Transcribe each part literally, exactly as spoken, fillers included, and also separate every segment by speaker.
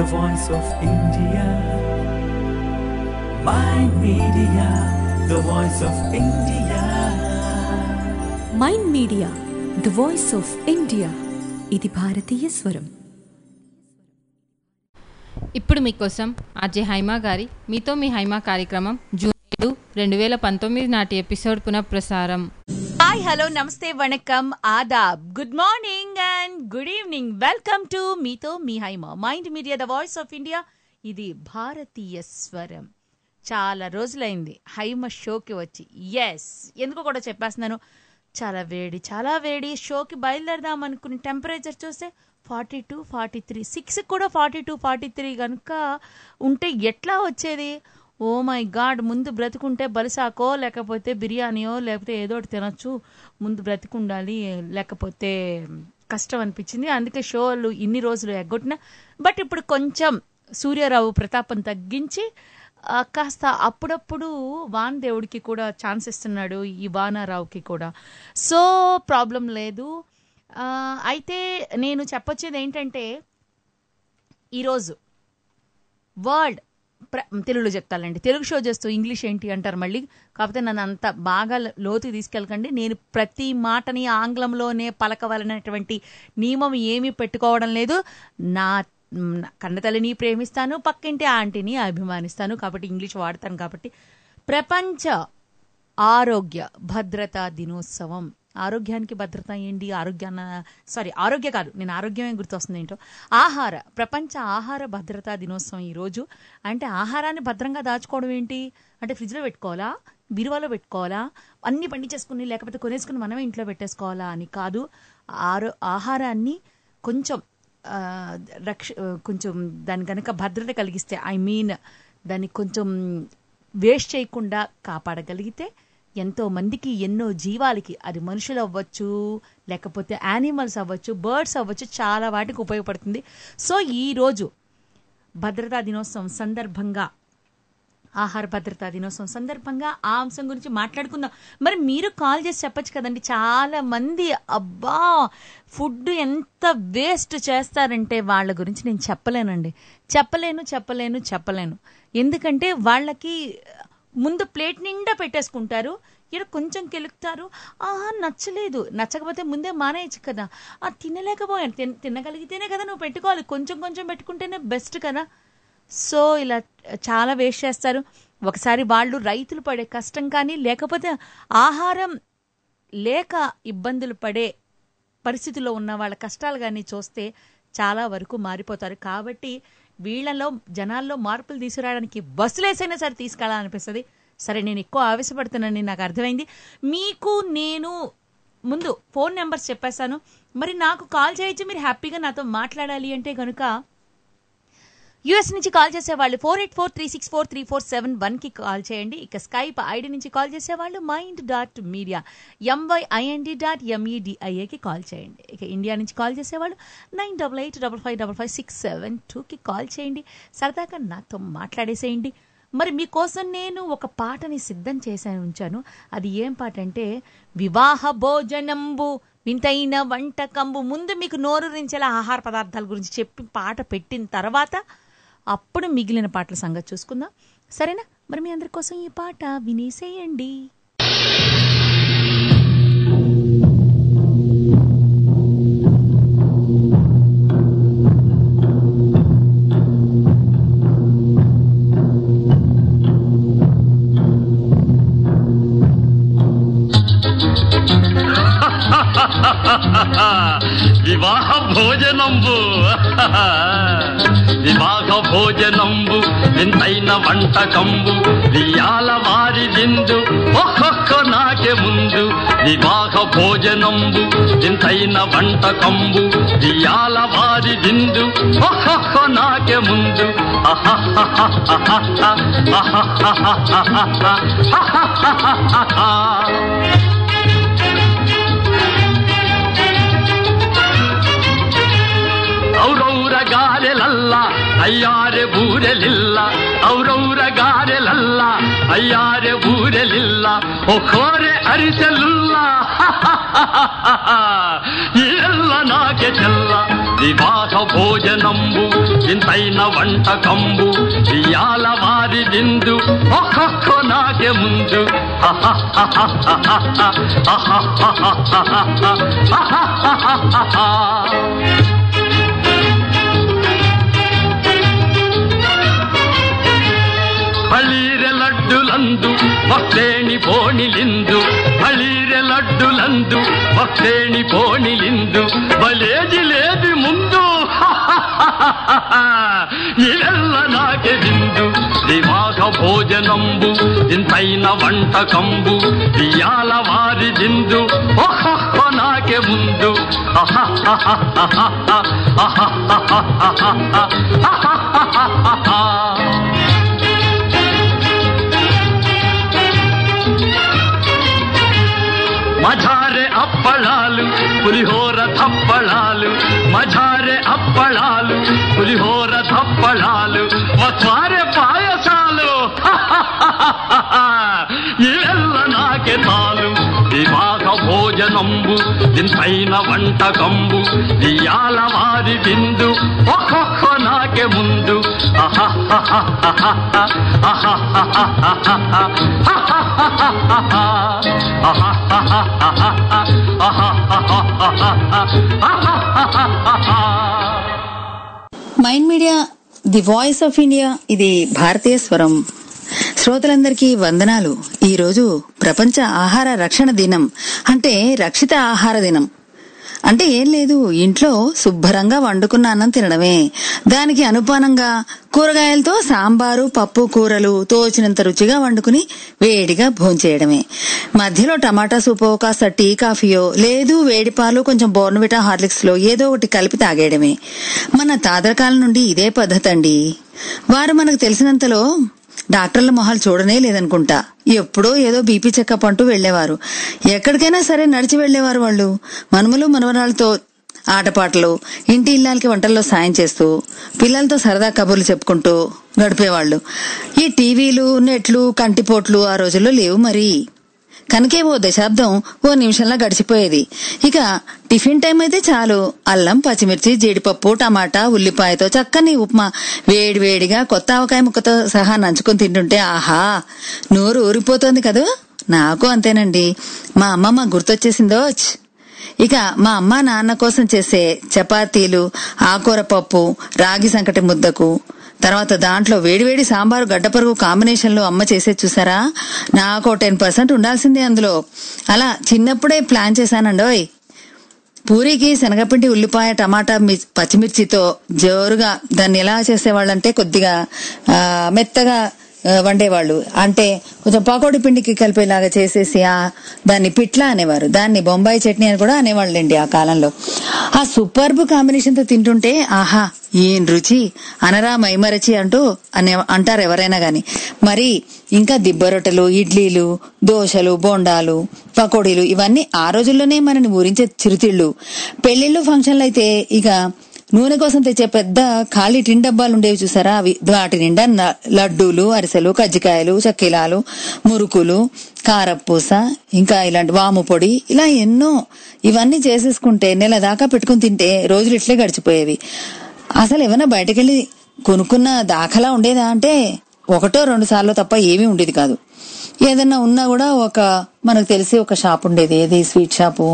Speaker 1: the voice of India. Mind Media, the voice of India.
Speaker 2: Mind Media, the voice of India. ఇది భారతీయ స్వరం.
Speaker 3: ఇప్పుడు మీకోసం RJ Haima గారి మీతో మీ హైమా కార్యక్రమం జూన్ ఏడు రెండు వేల పంతొమ్మిది నాటి ఎపిసోడ్ పునఃప్రసారం.
Speaker 4: హాయ్ హలో నమస్తే వణకం ఆదాబ్ good morning and good evening. Welcome to మీతో మీ Haima mind media the voice of India. ఇది భారతీయ స్వరం. చాలా రోజులైంది హైమ షోకి వచ్చి. ఎస్ ఎందుకో కూడా చెప్పేస్తున్నాను, చాలా వేడి చాలా వేడి. షోకి బయలుదేరదాం అనుకుని టెంపరేచర్ చూస్తే forty two forty three six కూడా ఫార్టీ టూ ఫార్టీ త్రీ కనుక ఉంటే ఎట్లా వచ్చేది? ఓ మై గాడ్, ముందు బ్రతుకుంటే బలిసాకో లేకపోతే బిర్యానీయో లేకపోతే ఏదో ఒకటి తినొచ్చు, ముందు బ్రతికుండాలి లేకపోతే కష్టం అనిపించింది. అందుకే షోలు ఇన్ని రోజులు ఎగ్గొట్టిన. బట్ ఇప్పుడు కొంచెం సూర్యారావు ప్రతాపం తగ్గించి కాస్త అప్పుడప్పుడు వాన్ దేవుడికి కూడా ఛాన్స్ ఇస్తున్నాడు, ఈ వానారావుకి కూడా. సో ప్రాబ్లం లేదు. అయితే నేను చెప్పొచ్చేది ఏంటంటే, ఈరోజు వరల్డ్ ప్ర తెలుగులో చెప్తానండి, తెలుగు షో చేస్తూ ఇంగ్లీష్ ఏంటి అంటారు మళ్ళీ. కాకపోతే నన్ను అంత బాగా లోతుకి తీసుకెళ్ళకండి. నేను ప్రతి మాటని ఆంగ్లంలోనే పలకవలనటువంటి నియమం ఏమీ పెట్టుకోవడం లేదు. నా కన్నతల్లిని ప్రేమిస్తాను, పక్కింటి ఆంటీని అభిమానిస్తాను, కాబట్టి ఇంగ్లీష్ వాడతాను. కాబట్టి ప్రపంచ ఆరోగ్య భద్రతా దినోత్సవం. ఆరోగ్యానికి భద్రత ఏంటి? ఆరోగ్యాన్న సారీ ఆరోగ్య కాదు, నేను ఆరోగ్యమే గుర్తొస్తుంది ఏంటో. ఆహార ప్రపంచ ఆహార భద్రతా దినోత్సవం ఈరోజు. అంటే ఆహారాన్ని భద్రంగా దాచుకోవడం ఏంటి అంటే, ఫ్రిడ్జ్లో పెట్టుకోవాలా, బీరువాలో పెట్టుకోవాలా, అన్నీ పండించేసుకుని లేకపోతే కొనేసుకుని మనమే ఇంట్లో పెట్టేసుకోవాలా అని కాదు. ఆరో ఆహారాన్ని కొంచెం రక్ష కొంచెం దాని కనుక భద్రత కలిగిస్తే, ఐ మీన్ దాన్ని కొంచెం వేస్ట్ చేయకుండా కాపాడగలిగితే ఎంతో మందికి, ఎన్నో జీవాలకి, అది మనుషులు అవ్వచ్చు లేకపోతే యానిమల్స్ అవ్వచ్చు, బర్డ్స్ అవ్వచ్చు, చాలా వాటికి ఉపయోగపడుతుంది. సో ఈరోజు భద్రతా దినోత్సవం సందర్భంగా, ఆహార భద్రతా దినోత్సవం సందర్భంగా ఆ అంశం గురించి మాట్లాడుకుందాం. మరి మీరు కాల్ చేసి చెప్పచ్చు కదండి. చాలా మంది అబ్బా ఫుడ్ ఎంత వేస్ట్ చేస్తారంటే వాళ్ళ గురించి నేను చెప్పలేనండి. చెప్పలేను చెప్పలేను చెప్పలేను ఎందుకంటే వాళ్ళకి ముందు ప్లేట్ నిండా పెట్టేసుకుంటారు, ఇక్కడ కొంచెం కెలుకుతారు, ఆహా నచ్చలేదు, నచ్చకపోతే ముందే మానేయచ్చు కదా. ఆ తినలేకపోయాను, తిన తినగలిగితేనే కదా నువ్వు పెట్టుకోవాలి, కొంచెం కొంచెం పెట్టుకుంటేనే బెస్ట్ కదా. సో ఇలా చాలా వేస్ట్ చేస్తారు. ఒకసారి వాళ్ళు రైతులు పడే కష్టం కానీ లేకపోతే ఆహారం లేక ఇబ్బందులు పడే పరిస్థితిలో ఉన్న వాళ్ళ కష్టాలు కానీ చూస్తే చాలా వరకు మారిపోతారు. కాబట్టి వీళ్ళలో జనాల్లో మార్పులు తీసుకురావడానికి బస్సులేసైనా సరే తీసుకెళ్ళాలనిపిస్తుంది. సరే నేను ఎక్కువ ఆవేశపడుతున్నానని నాకు అర్థమైంది. మీకు నేను ముందు ఫోన్ నెంబర్స్ చెప్పేశాను. మరి నాకు కాల్ చేయొచ్చు, మీరు హ్యాపీగా నాతో మాట్లాడాలి అంటే కనుక యూఎస్ నుంచి కాల్ చేసేవాళ్ళు four eight four three six four three four seven వన్కి కాల్ చేయండి. ఇక స్కైప్ ఐడి నుంచి కాల్ చేసేవాళ్ళు mind dot media M Y I N D dot ఎంఈడిఐఏకి కాల్ చేయండి. ఇక ఇండియా నుంచి కాల్ చేసేవాళ్ళు nine double eight double five double five six seven టూకి కాల్ చేయండి. సరదాగా నాతో మాట్లాడేసేయండి. మరి మీకోసం నేను ఒక పాటని సిద్ధం చేశాను ఉంచాను. అది ఏం పాట అంటే, వివాహ భోజనంబు వింతైన వంటకంబు. ముందు మీకు నోరూరించేలా ఆహార పదార్థాల గురించి చెప్పి పాట పెట్టిన తర్వాత అప్పుడు మిగిలిన పాటల సంగతి చూసుకుందాం, సరేనా? మరి మీ అందరి కోసం ఈ పాట వినేసేయండి.
Speaker 5: వివాహ భోజనంబు వివాహ భోజనంబు వింతైన వంటకంబు వియాల వారి విందు ఒక్కొక్క నాకే ముందు. వివాహ భోజనంబు వింతైన వంటకంబు వియాల వారి విందు ఒక్కొక్క నాకే ముందు. ఔరౌర ಗಾರೆಲಲ್ಲ ಅಯ್ಯಾರೆ ಬೂರೆಲಿಲ್ಲ ಔರೌರ ಗಾರೆಲಲ್ಲ ಅಯ್ಯಾರೆ ಬೂರೆಲಿಲ್ಲ ಒಖೋರೆ ಅರಿಸಲಿಲ್ಲ ಎಲ್ಲ ನಾಕೆ ಚೆಲ್ಲ వివాహ భోజనంబు ఇంతైన వంటకంబు ఇయాల వారి విందు ఒక్కొక్క నాకే ముందు బళీరె లడ్డులందు భక్తేణి పోణిలిందు బళీరె లడ్డులందు భక్తేణి పోణిలిందు బలేది లేదు ముందు ఇవెల్ల నాకే విందు వివాహ భోజనంబు ఇంతైన వంటకంబు ఇయాల వారి విందు ఒక్కొక్క నాకే ముందు మజారే అప్పళాలు పులిహోర తప్పళాలు మజారే అప్పళాలు పులిహోర తప్పళాలు మసారే పాయసాలు ఇవెల్ల నాకే తాలు వివాహ భోజనంబు ఇంతైన వంటకంబు ఇయాల వారి విందు ఒక్కొక్క నాకే ముందు
Speaker 6: mind media the voice of India, ఇది భారతీయ స్వరం. శ్రోతలందరికీ వందనాలు. ఈరోజు ప్రపంచ ఆహార రక్షణ దినం, అంటే రక్షిత ఆహార దినం. అంటే ఏం లేదు, ఇంట్లో శుభ్రంగా వండుకున్న అన్నం తినడమే, దానికి అనుపానంగా కూరగాయలతో సాంబారు పప్పు కూరలు తోచినంత రుచిగా వండుకుని వేడిగా భోంచేయడమే. మధ్యలో టమాటా సూపో కాస్త టీ కాఫీయో లేదు వేడి పాలు కొంచెం బోర్న్విటా హార్లిక్స్ లో ఏదో ఒకటి కలిపి తాగేయడమే. మన తాతకాలం నుండి ఇదే పద్ధతి అండి. వారు మనకు తెలిసినంతలో డాక్టర్ల మొహాలు చూడనే లేదనుకుంటా. ఎప్పుడో ఏదో బీపీ చెకప్ అంటూ వెళ్లేవారు. ఎక్కడికైనా సరే నడిచి వెళ్లేవారు వాళ్ళు. మనుమలు మనవరాలతో ఆటపాటలు, ఇంటి ఇల్లాలకి వంటల్లో సాయం చేస్తూ పిల్లలతో సరదా కబుర్లు చెప్పుకుంటూ గడిపేవాళ్లు. ఈ టీవీలు నెట్లు కంటిపోట్లు ఆ రోజుల్లో లేవు మరి. కనుకే ఓ దశాబ్దం ఓ నిమిషంలో గడిచిపోయేది. ఇక టిఫిన్ టైం అయితే చాలు, అల్లం పచ్చిమిర్చి జీడిపప్పు టమాటా ఉల్లిపాయతో చక్కని ఉప్మా వేడి వేడిగా కొత్త ఆవకాయ ముక్కతో సహా నంచుకుని తింటుంటే ఆహా నోరు ఊరిపోతోంది కదూ. నాకు అంతేనండి. మా అమ్మమ్మ గుర్తొచ్చేసిందో. ఇక మా అమ్మ నాన్న కోసం చేసే చపాతీలు, ఆకూర పప్పు, రాగి సంకటి ముద్దకు, తర్వాత దాంట్లో వేడివేడి సాంబారు గడ్డపరుగు కాంబినేషన్ లో అమ్మ చేసే చూసారా, నాకు టెన్ పర్సెంట్ ఉండాల్సిందే అందులో. అలా చిన్నప్పుడే ప్లాన్ చేశానండోయ్. పూరీకి శనగపిండి ఉల్లిపాయ టమాటా పచ్చిమిర్చితో జోరుగా దాన్ని ఎలా చేసేవాళ్ళంటే కొద్దిగా మెత్తగా వండేవాళ్ళు. అంటే కొంచెం పకోడీ పిండికి కలిపేలాగా చేసేసి ఆ దాన్ని పిట్లా అనేవారు, దాన్ని బొంబాయి చట్నీ అని కూడా అనేవాళ్ళండి ఆ కాలంలో. ఆ సూపర్బ్ కాంబినేషన్ తో తింటుంటే ఆహా ఏం రుచి అనరా మైమరచి అంటూ అనే అంటారు ఎవరైనా గాని. మరి ఇంకా దిబ్బ రొట్టెలు, ఇడ్లీలు, దోశలు, బోండాలు, పకోడీలు ఇవన్నీ ఆ రోజుల్లోనే మనని ఊరించే చిరుతిళ్ళు. పెళ్లిళ్ళు ఫంక్షన్లు అయితే ఇక నూనె కోసం తెచ్చే పెద్ద ఖాళీ టిన్ డబ్బాలు ఉండేవి చూసారా, అవి వాటి నిండా లడ్డూలు, అరిసెలు, కజ్జికాయలు, చక్కిలాలు, మురుకులు, కారపూస, ఇంకా ఇలాంటి వాము పొడి, ఇలా ఎన్నో. ఇవన్నీ చేసేసుకుంటే నెల దాకా పెట్టుకుని తింటే రోజులు ఇట్లే గడిచిపోయేవి. అసలు ఏమైనా బయటకెళ్లి కొనుక్కున్న దాఖలా ఉండేదా అంటే ఒకటో రెండు సార్లు తప్ప ఏమీ ఉండేది కాదు. ఏదన్నా ఉన్నా కూడా ఒక మనకు తెలిసి ఒక షాప్ ఉండేది, ఏది స్వీట్ షాపు.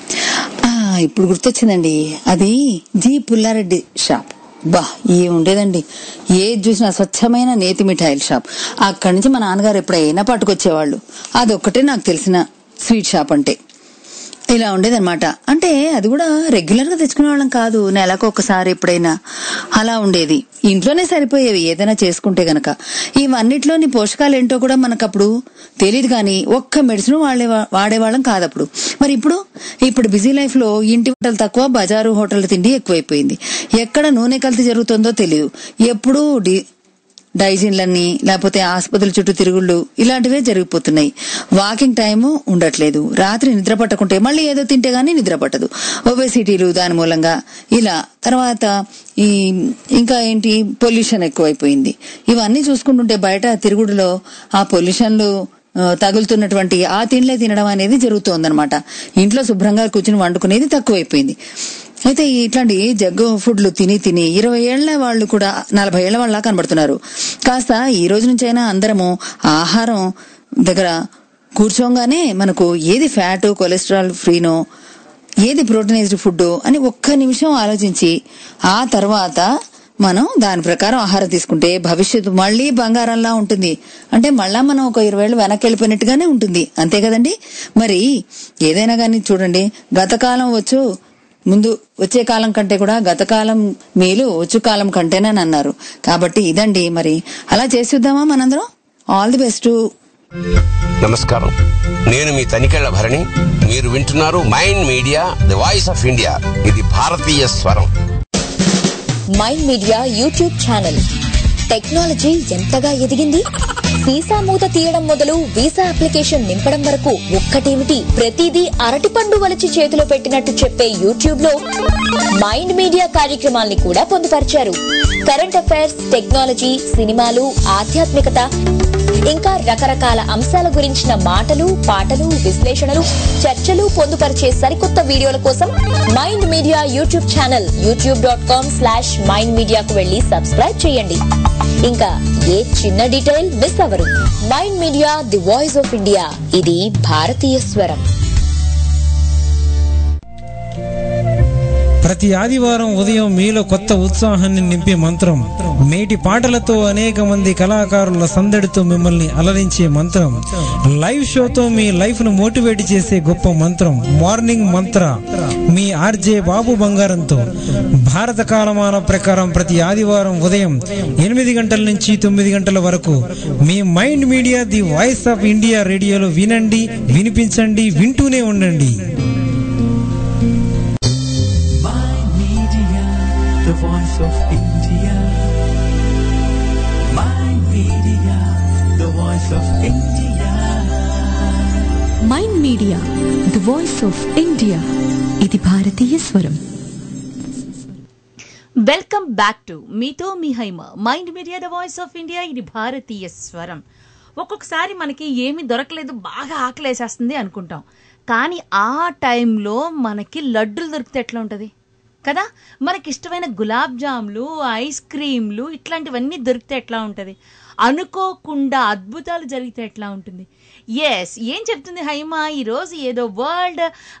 Speaker 6: ఇప్పుడు గుర్తొచ్చిందండి, అది జీ పుల్లారెడ్డి షాప్. బా ఏ ఉండేదండి, ఏది చూసినా స్వచ్ఛమైన నేతి మిఠాయిల షాప్. అక్కడి నుంచి మా నాన్నగారు ఎప్పుడైనా పట్టుకొచ్చేవాళ్ళు. అదొక్కటే నాకు తెలిసిన స్వీట్ షాప్ అంటే. ఇలా ఉండేదన్నమాట. అంటే అది కూడా రెగ్యులర్ గా తెచ్చుకునే వాళ్ళం కాదు, నెలకు ఒకసారి ఎప్పుడైనా అలా ఉండేది. ఇంట్లోనే సరిపోయేవి ఏదైనా చేసుకుంటే గనక. ఇవన్నిట్లోని పోషకాలు ఏంటో కూడా మనకప్పుడు తెలియదు, కానీ ఒక్క మెడిసిన్ వాడే వాడేవాళ్ళం కాదప్పుడు. మరి ఇప్పుడు ఇప్పుడు బిజీ లైఫ్ లో ఇంటి వంటలు తక్కువ, బజారు హోటల్ తిండి ఎక్కువైపోయింది. ఎక్కడ నూనె కల్తీ జరుగుతుందో తెలియదు. ఎప్పుడు డైజిన్లన్నీ లేకపోతే ఆసుపత్రుల చుట్టూ తిరుగుళ్ళు ఇలాంటివే జరిగిపోతున్నాయి. వాకింగ్ టైము ఉండట్లేదు. రాత్రి నిద్ర పట్టకుంటే మళ్ళీ ఏదో తింటే గానీ నిద్ర పట్టదు. ఒబెసిటీలు దాని మూలంగా ఇలా. తర్వాత ఈ ఇంకా ఏంటి, పొల్యూషన్ ఎక్కువైపోయింది. ఇవన్నీ చూసుకుంటుంటే బయట తిరుగుడులో ఆ పొల్యూషన్లు తగులుతున్నటువంటి ఆ తిండ్లే తినడం అనేది జరుగుతోందనమాట. ఇంట్లో శుభ్రంగా కూర్చుని వండుకునేది తక్కువైపోయింది. అయితే ఇట్లాంటి జగ్గు ఫుడ్లు తిని తిని ఇరవై ఏళ్ల వాళ్ళు కూడా నలభై ఏళ్ల వాళ్ళ కనబడుతున్నారు. కాస్త ఈ రోజు నుంచైనా అందరము ఆహారం దగ్గర కూర్చోగానే మనకు ఏది ఫ్యాట్, కొలెస్ట్రాల్ ఫ్రీనో, ఏది ప్రోటీనైజ్డ్ ఫుడ్ అని ఒక్క నిమిషం ఆలోచించి ఆ తర్వాత మనం దాని ప్రకారం ఆహారం తీసుకుంటే భవిష్యత్తు మళ్లీ బంగారంలా ఉంటుంది. అంటే మళ్ళా మనం ఒక ఇరవై ఏళ్ళు వెనక్కి వెళ్ళిపోయినట్టుగానే ఉంటుంది. అంతే కదండి. మరి ఏదైనా కానీ చూడండి, గతకాలం వచ్చు ముందు వచ్చే కాలం కంటే కూడా గతకాలం మేలు వచ్చు కాలం కంటేనని అన్నారు. కాబట్టి ఇదండి, మరి అలా చేసిద్దామా మనందరం. All the best.
Speaker 7: నమస్కారం, నేను మీ తనికెళ్ల భరణి. మీరు వింటున్నారు mind media, the voice of India. ఇది భారతీయ స్వరం.
Speaker 8: Mind media YouTube channel. Technology ఎంతగా ఎదిగింది. వీసా మూత తీయడం మొదలు వీసా అప్లికేషన్ నింపడం వరకు ఒక్కటేమిటి, ప్రతిదీ అరటిపండు వలిచి చేతిలో పెట్టినట్టు చెప్పే యూట్యూబ్ లో మైండ్ మీడియా కార్యక్రమాల్ని కూడా పొందుపరిచారు. కరెంట్ అఫైర్స్, టెక్నాలజీ, సినిమాలు, ఆధ్యాత్మికత, ఇంకా రకరకాల అంశాల గురించిన మాటలు, పాటలు, విశ్లేషణలు, చర్చలు పొందుపరిచే సరికొత్త వీడియోల కోసం mind media YouTube channel YouTube dot com slash mind మీడియాకు వెళ్లి సబ్స్క్రైబ్ చేయండి. ఇంకా ఏ చిన్న డీటెయిల్ మిస్ అవ్వరు. Mind media, the voice of India. ఇది భారతీయ స్వరం.
Speaker 9: ప్రతి ఆదివారం ఉదయం మీలో కొత్త ఉత్సాహాన్ని నింపే మంత్రం, మేటి పాటలతో అనేక మంది కళాకారుల సందడితో మిమ్మల్ని అలరించే మంత్రం, లైవ్ షోతో మీ లైఫ్ ను మోటివేట్ చేసే గొప్ప మంత్రం మార్నింగ్ మంత్ర. మీ ఆర్జే బాబు బంగారంతో భారత కాలమాన ప్రకారం ప్రతి ఆదివారం ఉదయం ఎనిమిది గంటల నుంచి తొమ్మిది గంటల వరకు మీ mind media, the voice of India రేడియోలో వినండి, వినిపించండి, వింటూనే ఉండండి.
Speaker 1: The voice of India. Mind Media, the voice of India.
Speaker 2: Mind media, the voice of India. ఇది భారతీయ స్వరం.
Speaker 4: వెల్కమ్ బ్యాక్ టు మీతో మీ Haima. Mind media, the voice of India. ఇది భారతీయ స్వరం. ఒక్కొక్కసారి మనకి ఏమి దొరకలేదు, బాగా ఆకలేసేస్తుంది అనుకుంటాం. కానీ ఆ టైంలో మనకి లడ్డూలు దొరికితే ఎట్లా ఉంటుంది కదా. మనకి ఇష్టమైన గులాబ్ జాములు, ఐస్ క్రీమ్లు ఇట్లాంటివన్నీ దొరికితే ఎట్లా ఉంటుంది. అనుకోకుండా అద్భుతాలు జరిగితే ఎట్లా ఉంటుంది. ఎస్, ఏం చెప్తుంది హైమా, ఈరోజు ఏదో వరల్డ్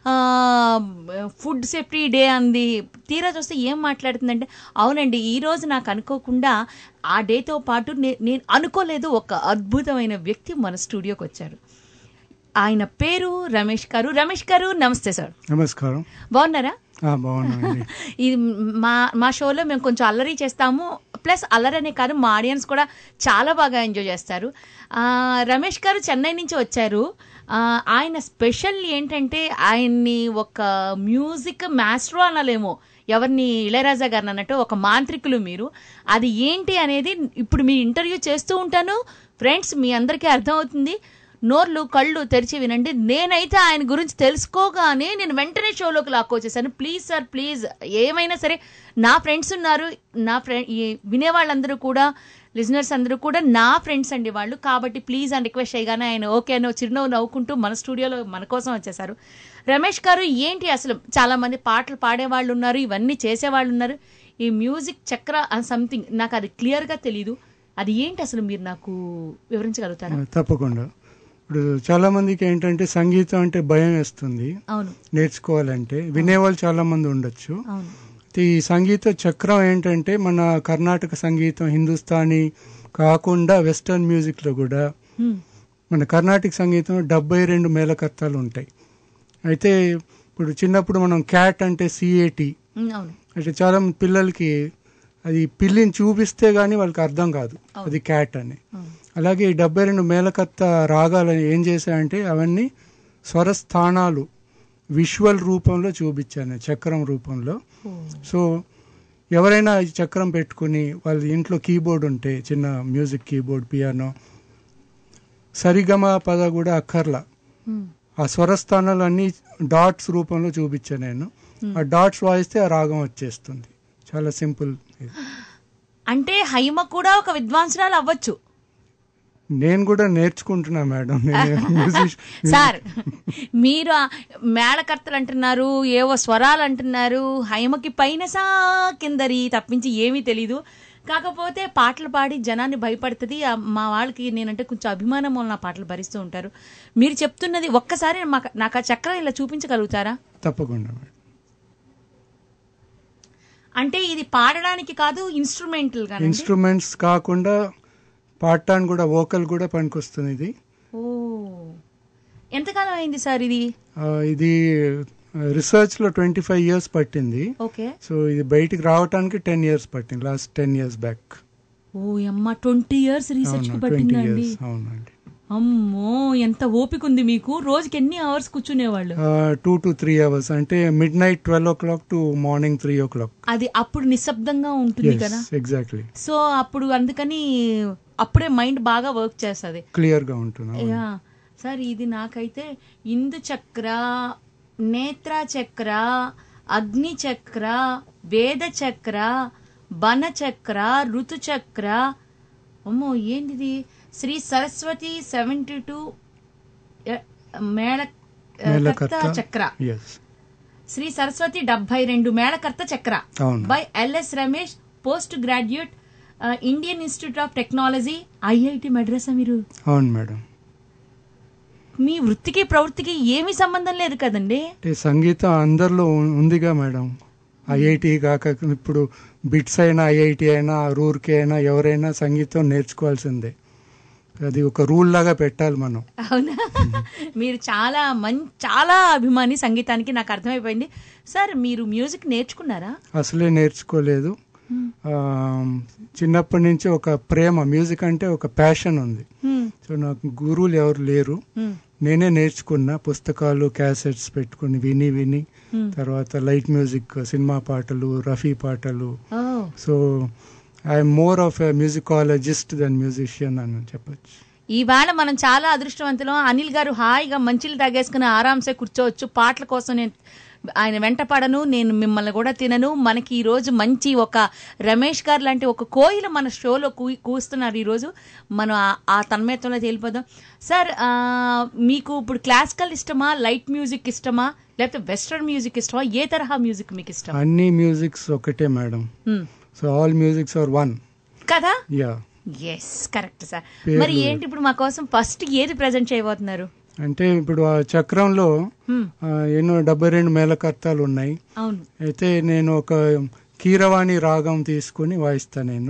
Speaker 4: ఫుడ్ సేఫ్టీ డే అంది. తీరా చూస్తే ఏం మాట్లాడుతుందంటే, అవునండి ఈరోజు నాకు అనుకోకుండా ఆ డేతో పాటు నేను అనుకోలేదు ఒక అద్భుతమైన వ్యక్తి మన స్టూడియోకి వచ్చారు. ఆయన పేరు రమేష్ గారు. రమేష్ గారు నమస్తే సార్.
Speaker 10: నమస్కారం.
Speaker 4: బాగున్నారా?
Speaker 10: ఇది
Speaker 4: మా మా షోలో మేము కొంచెం అల్లరి చేస్తాము, ప్లస్ అల్లరి అనే కాదు మా ఆడియన్స్ కూడా చాలా బాగా ఎంజాయ్ చేస్తారు. రమేష్ గారు చెన్నై నుంచి వచ్చారు. ఆయన స్పెషల్ ఏంటంటే ఆయన్ని ఒక మ్యూజిక్ మాస్ట్రో అనలేమో, ఎవరిని ఇళయరాజా గారిని అన్నట్టు ఒక మాంత్రికులు మీరు. అది ఏంటి అనేది ఇప్పుడు మీ ఇంటర్వ్యూ చేస్తూ ఉంటాను ఫ్రెండ్స్, మీ అందరికీ అర్థమవుతుంది. నోర్లు కళ్ళు తెరిచి వినండి. నేనైతే ఆయన గురించి తెలుసుకోగానే నేను వెంటనే షోలోకి లాక్కొచ్చేసాను. ప్లీజ్ సార్ ప్లీజ్, ఏమైనా సరే నా ఫ్రెండ్స్ ఉన్నారు, నా ఫ్రెండ్ వినేవాళ్ళందరూ కూడా, లిజనర్స్ అందరూ కూడా నా ఫ్రెండ్స్ అండి వాళ్ళు. కాబట్టి ప్లీజ్ అని రిక్వెస్ట్ చేయగానే ఆయన ఓకే అని చిరునవ్వు నవ్వుకుంటూ మన స్టూడియోలో మన కోసం వచ్చేసారు. రమేష్ గారు ఏంటి అసలు, చాలా మంది పాటలు పాడేవాళ్ళు ఉన్నారు, ఇవన్నీ చేసేవాళ్ళు ఉన్నారు. ఈ మ్యూజిక్ చక్ర సంథింగ్ నాకు అది క్లియర్గా తెలీదు. అది ఏంటి అసలు, మీరు నాకు వివరించగలుగుతారా?
Speaker 10: తప్పకుండా. ఇప్పుడు చాలా మందికి ఏంటంటే సంగీతం అంటే భయం వేస్తుంది,
Speaker 4: అవును,
Speaker 10: నేర్చుకోవాలంటే. వినేవాళ్ళు చాలా మంది ఉండొచ్చు. ఈ సంగీత చక్రం ఏంటంటే మన కర్ణాటక సంగీతం, హిందుస్థానీ కాకుండా వెస్టర్న్ మ్యూజిక్ లో కూడా మన కర్ణాటక సంగీతం డెబ్బై రెండు మేళకర్తాలు ఉంటాయి. అయితే ఇప్పుడు చిన్నప్పుడు మనం క్యాట్ అంటే సిఏటి అంటే చాలా పిల్లలకి అది పిల్లిని చూపిస్తే గానీ వాళ్ళకి అర్థం కాదు అది క్యాట్ అని. అలాగే ఈ డెబ్బై రెండు మేళకర్త రాగాలని ఏం చేశాయంటే అవన్నీ స్వరస్థానాలు విజువల్ రూపంలో చూపించాను, చక్రం రూపంలో. సో ఎవరైనా ఈ చక్రం పెట్టుకుని వాళ్ళ ఇంట్లో కీబోర్డ్ ఉంటే చిన్న మ్యూజిక్ కీబోర్డ్ పియానో సరిగమ పద కూడా అక్కర్లా, ఆ స్వరస్థానాలు అన్ని డాట్స్ రూపంలో చూపించాను నేను. ఆ డాట్స్ వాయిస్తే ఆ రాగం వచ్చేస్తుంది. చాలా సింపుల్.
Speaker 4: అంటే హైమ కూడా ఒక విద్వాంసురాలు అవ్వచ్చు.
Speaker 10: నేను కూడా నేర్చుకుంటున్నా మేడం.
Speaker 4: సార్ మీరు మేళకర్తలు అంటున్నారు, ఏవో స్వరాలు అంటున్నారు, హైమకి పైన సా కిందరి తప్పించి ఏమీ తెలీదు. కాకపోతే పాటలు పాడి జనాన్ని భయపడుతుంది. మా వాళ్ళకి నేనంటే కొంచెం అభిమానం వల్ల నా పాటలు భరిస్తూ ఉంటారు. మీరు చెప్తున్నది ఒక్కసారి నాకు ఆ చక్రం ఇలా చూపించగలుగుతారా?
Speaker 10: తప్పకుండా మేడం.
Speaker 4: అంటే ఇది పాడడానికి కాదు, ఇన్స్ట్రుమెంటల్ గా.
Speaker 10: ఇన్స్ట్రుమెంట్స్ కాకుండా పాడటానికి కూడా వోకల్ కూడా పనికొస్తుంది ఇది.
Speaker 4: ఓ, ఎంతకాలం అయింది సార్ ఇది?
Speaker 10: ఇది రీసెర్చ్ లో ట్వంటీ ఫైవ్ ఇయర్స్ పట్టింది.
Speaker 4: ఓకే.
Speaker 10: సో ఇది బయటికి రావడానికి టెన్ ఇయర్స్ పట్టింది, లాస్ట్ టెన్ ఇయర్స్ బ్యాక్.
Speaker 4: ఓ అమ్మ, ట్వంటీ ఇయర్స్ రీసెర్చ్ కి పట్టిందండి.
Speaker 10: అవునండి.
Speaker 4: అమ్మో, ఎంత ఓపిక ఉంది మీకు. రోజుకి ఎన్ని అవర్స్ కూర్చునేవాళ్ళు?
Speaker 10: టూ టు త్రీ అవర్స్, అంటే midnight twelve o'clock to morning three o'clock.
Speaker 4: అది అప్పుడు నిశ్శబ్దంగా ఉంటుంది కదా.
Speaker 10: ఎగ్జాక్ట్లీ.
Speaker 4: సో అప్పుడు అందుకని అప్పుడే మైండ్ బాగా వర్క్ చేస్తుంది,
Speaker 10: క్లియర్ గా ఉంటుంది.
Speaker 4: సార్ ఇది నాకైతే ఇందు చక్ర, నేత్ర చక్ర, అగ్ని చక్ర, వేద చక్ర, బన చక్ర, ఋతు చక్ర, అమ్మో ఏంటిది, శ్రీ సరస్వతి సెవెంటీ టూ మేళకర్త చక్ర, శ్రీ సరస్వతి డెబ్బై రెండు Melakarta Chakra by L S Ramesh, post graduate, Indian Institute of Technology, IIT మద్రాసా. మీరు?
Speaker 10: అవును మేడం.
Speaker 4: మీ వృత్తికి ప్రవృత్తికి ఏమీ సంబంధం లేదు కదండి.
Speaker 10: సంగీతం అందరిలో ఉందిగా మేడం. ఐఐటి కాక ఇప్పుడు బిట్స్ అయినా ఐఐటి అయినా రూర్కి అయినా ఎవరైనా సంగీతం నేర్చుకోవాల్సిందే. అది ఒక రూల్ లాగా పెట్టాలి మనం.
Speaker 4: అవునా? మీరు చాలా మంచి చాలా అభిమాని సంగీతానికి, నాకు అర్థమైపోయింది. సార్ మీరు మ్యూజిక్ నేర్చుకున్నారా?
Speaker 10: అసలే నేర్చుకోలేదు. చిన్నప్పటి నుంచి ఒక ప్రేమ, మ్యూజిక్ అంటే ఒక ప్యాషన్ ఉంది. సో నాకు గురువులు ఎవరు లేరు, నేనే నేర్చుకున్నా. పుస్తకాలు, క్యాసెట్స్ పెట్టుకుని విని విని తర్వాత లైట్ మ్యూజిక్, సినిమా పాటలు, రఫీ పాటలు. So I'm more of a musicologist than musician అని చెప్పచ్చు.
Speaker 4: ఈవేళ మనం చాలా అదృష్టవంతులం. అనిల్ గారు హాయిగా మంచిలు తాగేసుకుని ఆరాంసే కూర్చోవచ్చు. పాటల కోసం నేను ఆయన వెంట పడను, నేను మిమ్మల్ని కూడా తినను. మనకి ఈ రోజు మంచి ఒక రమేష్ గారు లాంటి ఒక కోయిల మన షోలో కూ కూస్తున్నారు ఈరోజు. మనం ఆ తన్మయత్వంలో తేలిపోదాం. సార్ మీకు ఇప్పుడు క్లాసికల్ ఇష్టమా, లైట్ మ్యూజిక్ ఇష్టమా, లేకపోతే వెస్టర్న్ మ్యూజిక్ ఇష్టమా? ఏ తరహా మ్యూజిక్ మీకు ఇష్టం?
Speaker 10: అన్ని మ్యూజిక్స్ ఒకటే madam. So all musics are one
Speaker 4: కదా.
Speaker 10: Yeah,
Speaker 4: yes, correct sir. మరి ఏంటి ఇప్పుడు మా కోసం ఫస్ట్ ఏది ప్రెజెంట్ చేయబోతున్నారు?
Speaker 10: అంటే ఇప్పుడు ఆ చక్రంలో ఎన్నో డెబ్బై రెండు మేళకర్తాలు ఉన్నాయి. అయితే నేను ఒక కీరవాణి రాగం తీసుకుని వాయిస్తా. నేను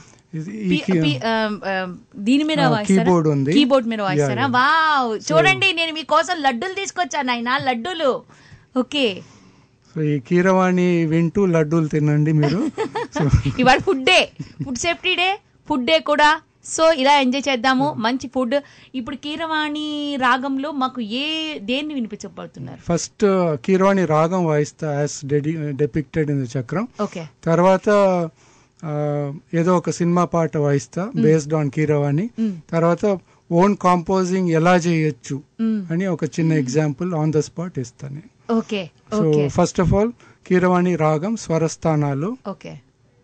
Speaker 4: దీని మీద
Speaker 10: కీబోర్డ్ ఉంది,
Speaker 4: కీబోర్డ్ మీద వాయిస్తారా? వావ్, చూడండి నేను మీకోసం లడ్డూలు తీసుకొచ్చాను. ఆయన లడ్డూలు. ఓకే,
Speaker 10: సో ఈ కీరవాణి వింటూ లడ్డూలు తినండి మీరు.
Speaker 4: ఇవాళ food day, food safety day, food day కూడా. సో ఇలా ఎంజాయ్ చేద్దాము, మంచి ఫుడ్. ఇప్పుడు కీరవాణి రాగంలో మాకు ఏ దేన్ని వినిపించబడుతున్నారు?
Speaker 10: ఫస్ట్ కీరవాణి రాగం వాయిస్తా యాజ్ డెపిక్టెడ్ ఇన్ ద చక్రం.
Speaker 4: ఓకే.
Speaker 10: తర్వాత ఏదో ఒక సినిమా పాట వాయిస్తా బేస్డ్ ఆన్ కీరవాణి. తర్వాత ఓన్ కాంపోజింగ్ ఎలా చేయొచ్చు అని ఒక చిన్న ఎగ్జాంపుల్ ఆన్ ద స్పాట్ ఇస్తాను.
Speaker 4: Okay.
Speaker 10: So first of all Keeravani రాగం స్వరస్థానాలు.
Speaker 4: ఓకే.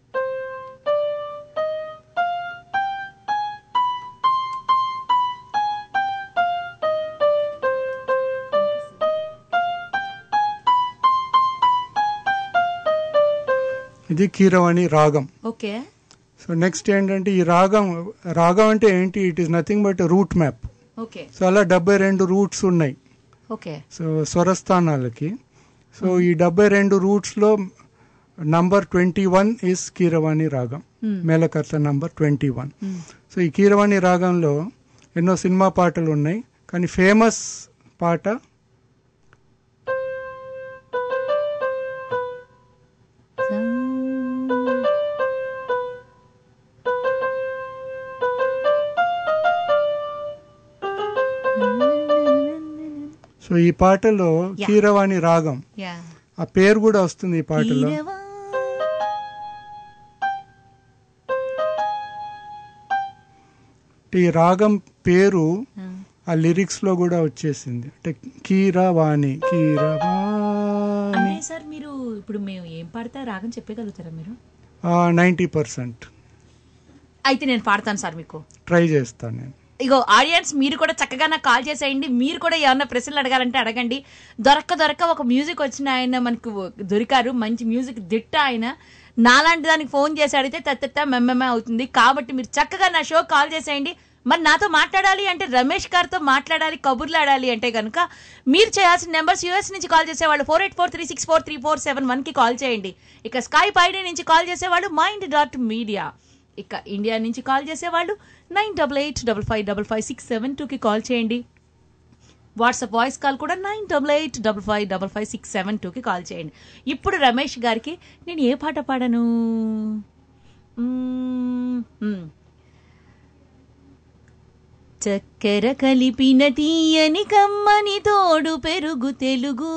Speaker 10: ఇది కీరవాణి రాగం.
Speaker 4: ఓకే.
Speaker 10: సో నెక్స్ట్ ఏంటంటే ఈ రాగం, రాగం అంటే ఏంటి? It is nothing but route map.
Speaker 4: Okay.
Speaker 10: So అలా డెబ్బై రెండు రూట్స్ ఉన్నాయి.
Speaker 4: ఓకే.
Speaker 10: సో స్వరస్థానాలకి. సో ఈ డెబ్బై రెండు రూట్స్ లో number twenty one is Keeravani రాగం, melakarta number twenty one. So ఈ కీరవాణి రాగంలో ఎన్నో సినిమా పాటలు ఉన్నాయి, కానీ ఫేమస్ పాట సో ఈ పాటలో కీరవాణి రాగం, ఆ పేరు కూడా వస్తుంది ఈ పాటలో. ఈ రాగం పేరు ఆ లిరిక్స్ లో కూడా వచ్చేసింది, అంటే కీరవాణి కీరవాణి.
Speaker 4: అంటే సార్ మీరు ఇప్పుడు మేము ఏం పాడతా రాగం చెప్పగలుగుతారా మీరు?
Speaker 10: నైంటీ పర్సెంట్
Speaker 4: అయితే నేను పాడతాను సార్, మీకు
Speaker 10: ట్రై చేస్తాను నేను.
Speaker 4: ఇగో ఆడియన్స్ మీరు కూడా చక్కగా నాకు కాల్ చేసేయండి. మీరు కూడా ఏమన్నా ప్రశ్నలు అడగాలంటే అడగండి. దొరక్క దొరక్క ఒక మ్యూజిక్ వచ్చిన ఆయన మనకు దొరికారు, మంచి మ్యూజిక్ దిట్ట ఆయన. నాలాంటి దానికి ఫోన్ చేసి అడిగితే తత్తట్ట మెమ్మెమ్మే అవుతుంది. కాబట్టి మీరు చక్కగా నా షో కాల్ చేసేయండి. మరి నాతో మాట్లాడాలి అంటే, రమేష్ గారితో మాట్లాడాలి, కబుర్లు ఆడాలి అంటే కనుక మీరు చేయాల్సిన నెంబర్స్ యూఎస్ నుంచి కాల్ చేసేవాళ్ళు four eight four three six four three four seven one కి కాల్ చేయండి. ఇక స్కైప్ ఐడి నుంచి కాల్ చేసేవాళ్ళు మైండ్ డాట్ మీడియా. ఇక ఇండియా నుంచి కాల్ చేసేవాళ్ళు nine double eight double five double five six seven two కి కాల్ చేయండి. వాట్సాప్ వాయిస్ కాల్ కూడా nine double eight double five double five six seven two కి call చేయండి. ఇప్పుడు రమేష్ గారికి నేను ఏ పాట పాడను? చక్కెర కలిపిన తీయని కమ్మని తోడు పెరుగు తెలుగు,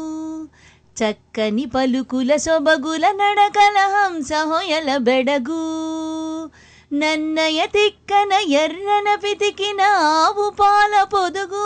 Speaker 4: చక్కని పలుకుల సొబగుల నడకల హంస హొయల బెడగు, నన్నయ తిక్కన ఎర్రన పితికిన ఆవు పాల పొదుగు.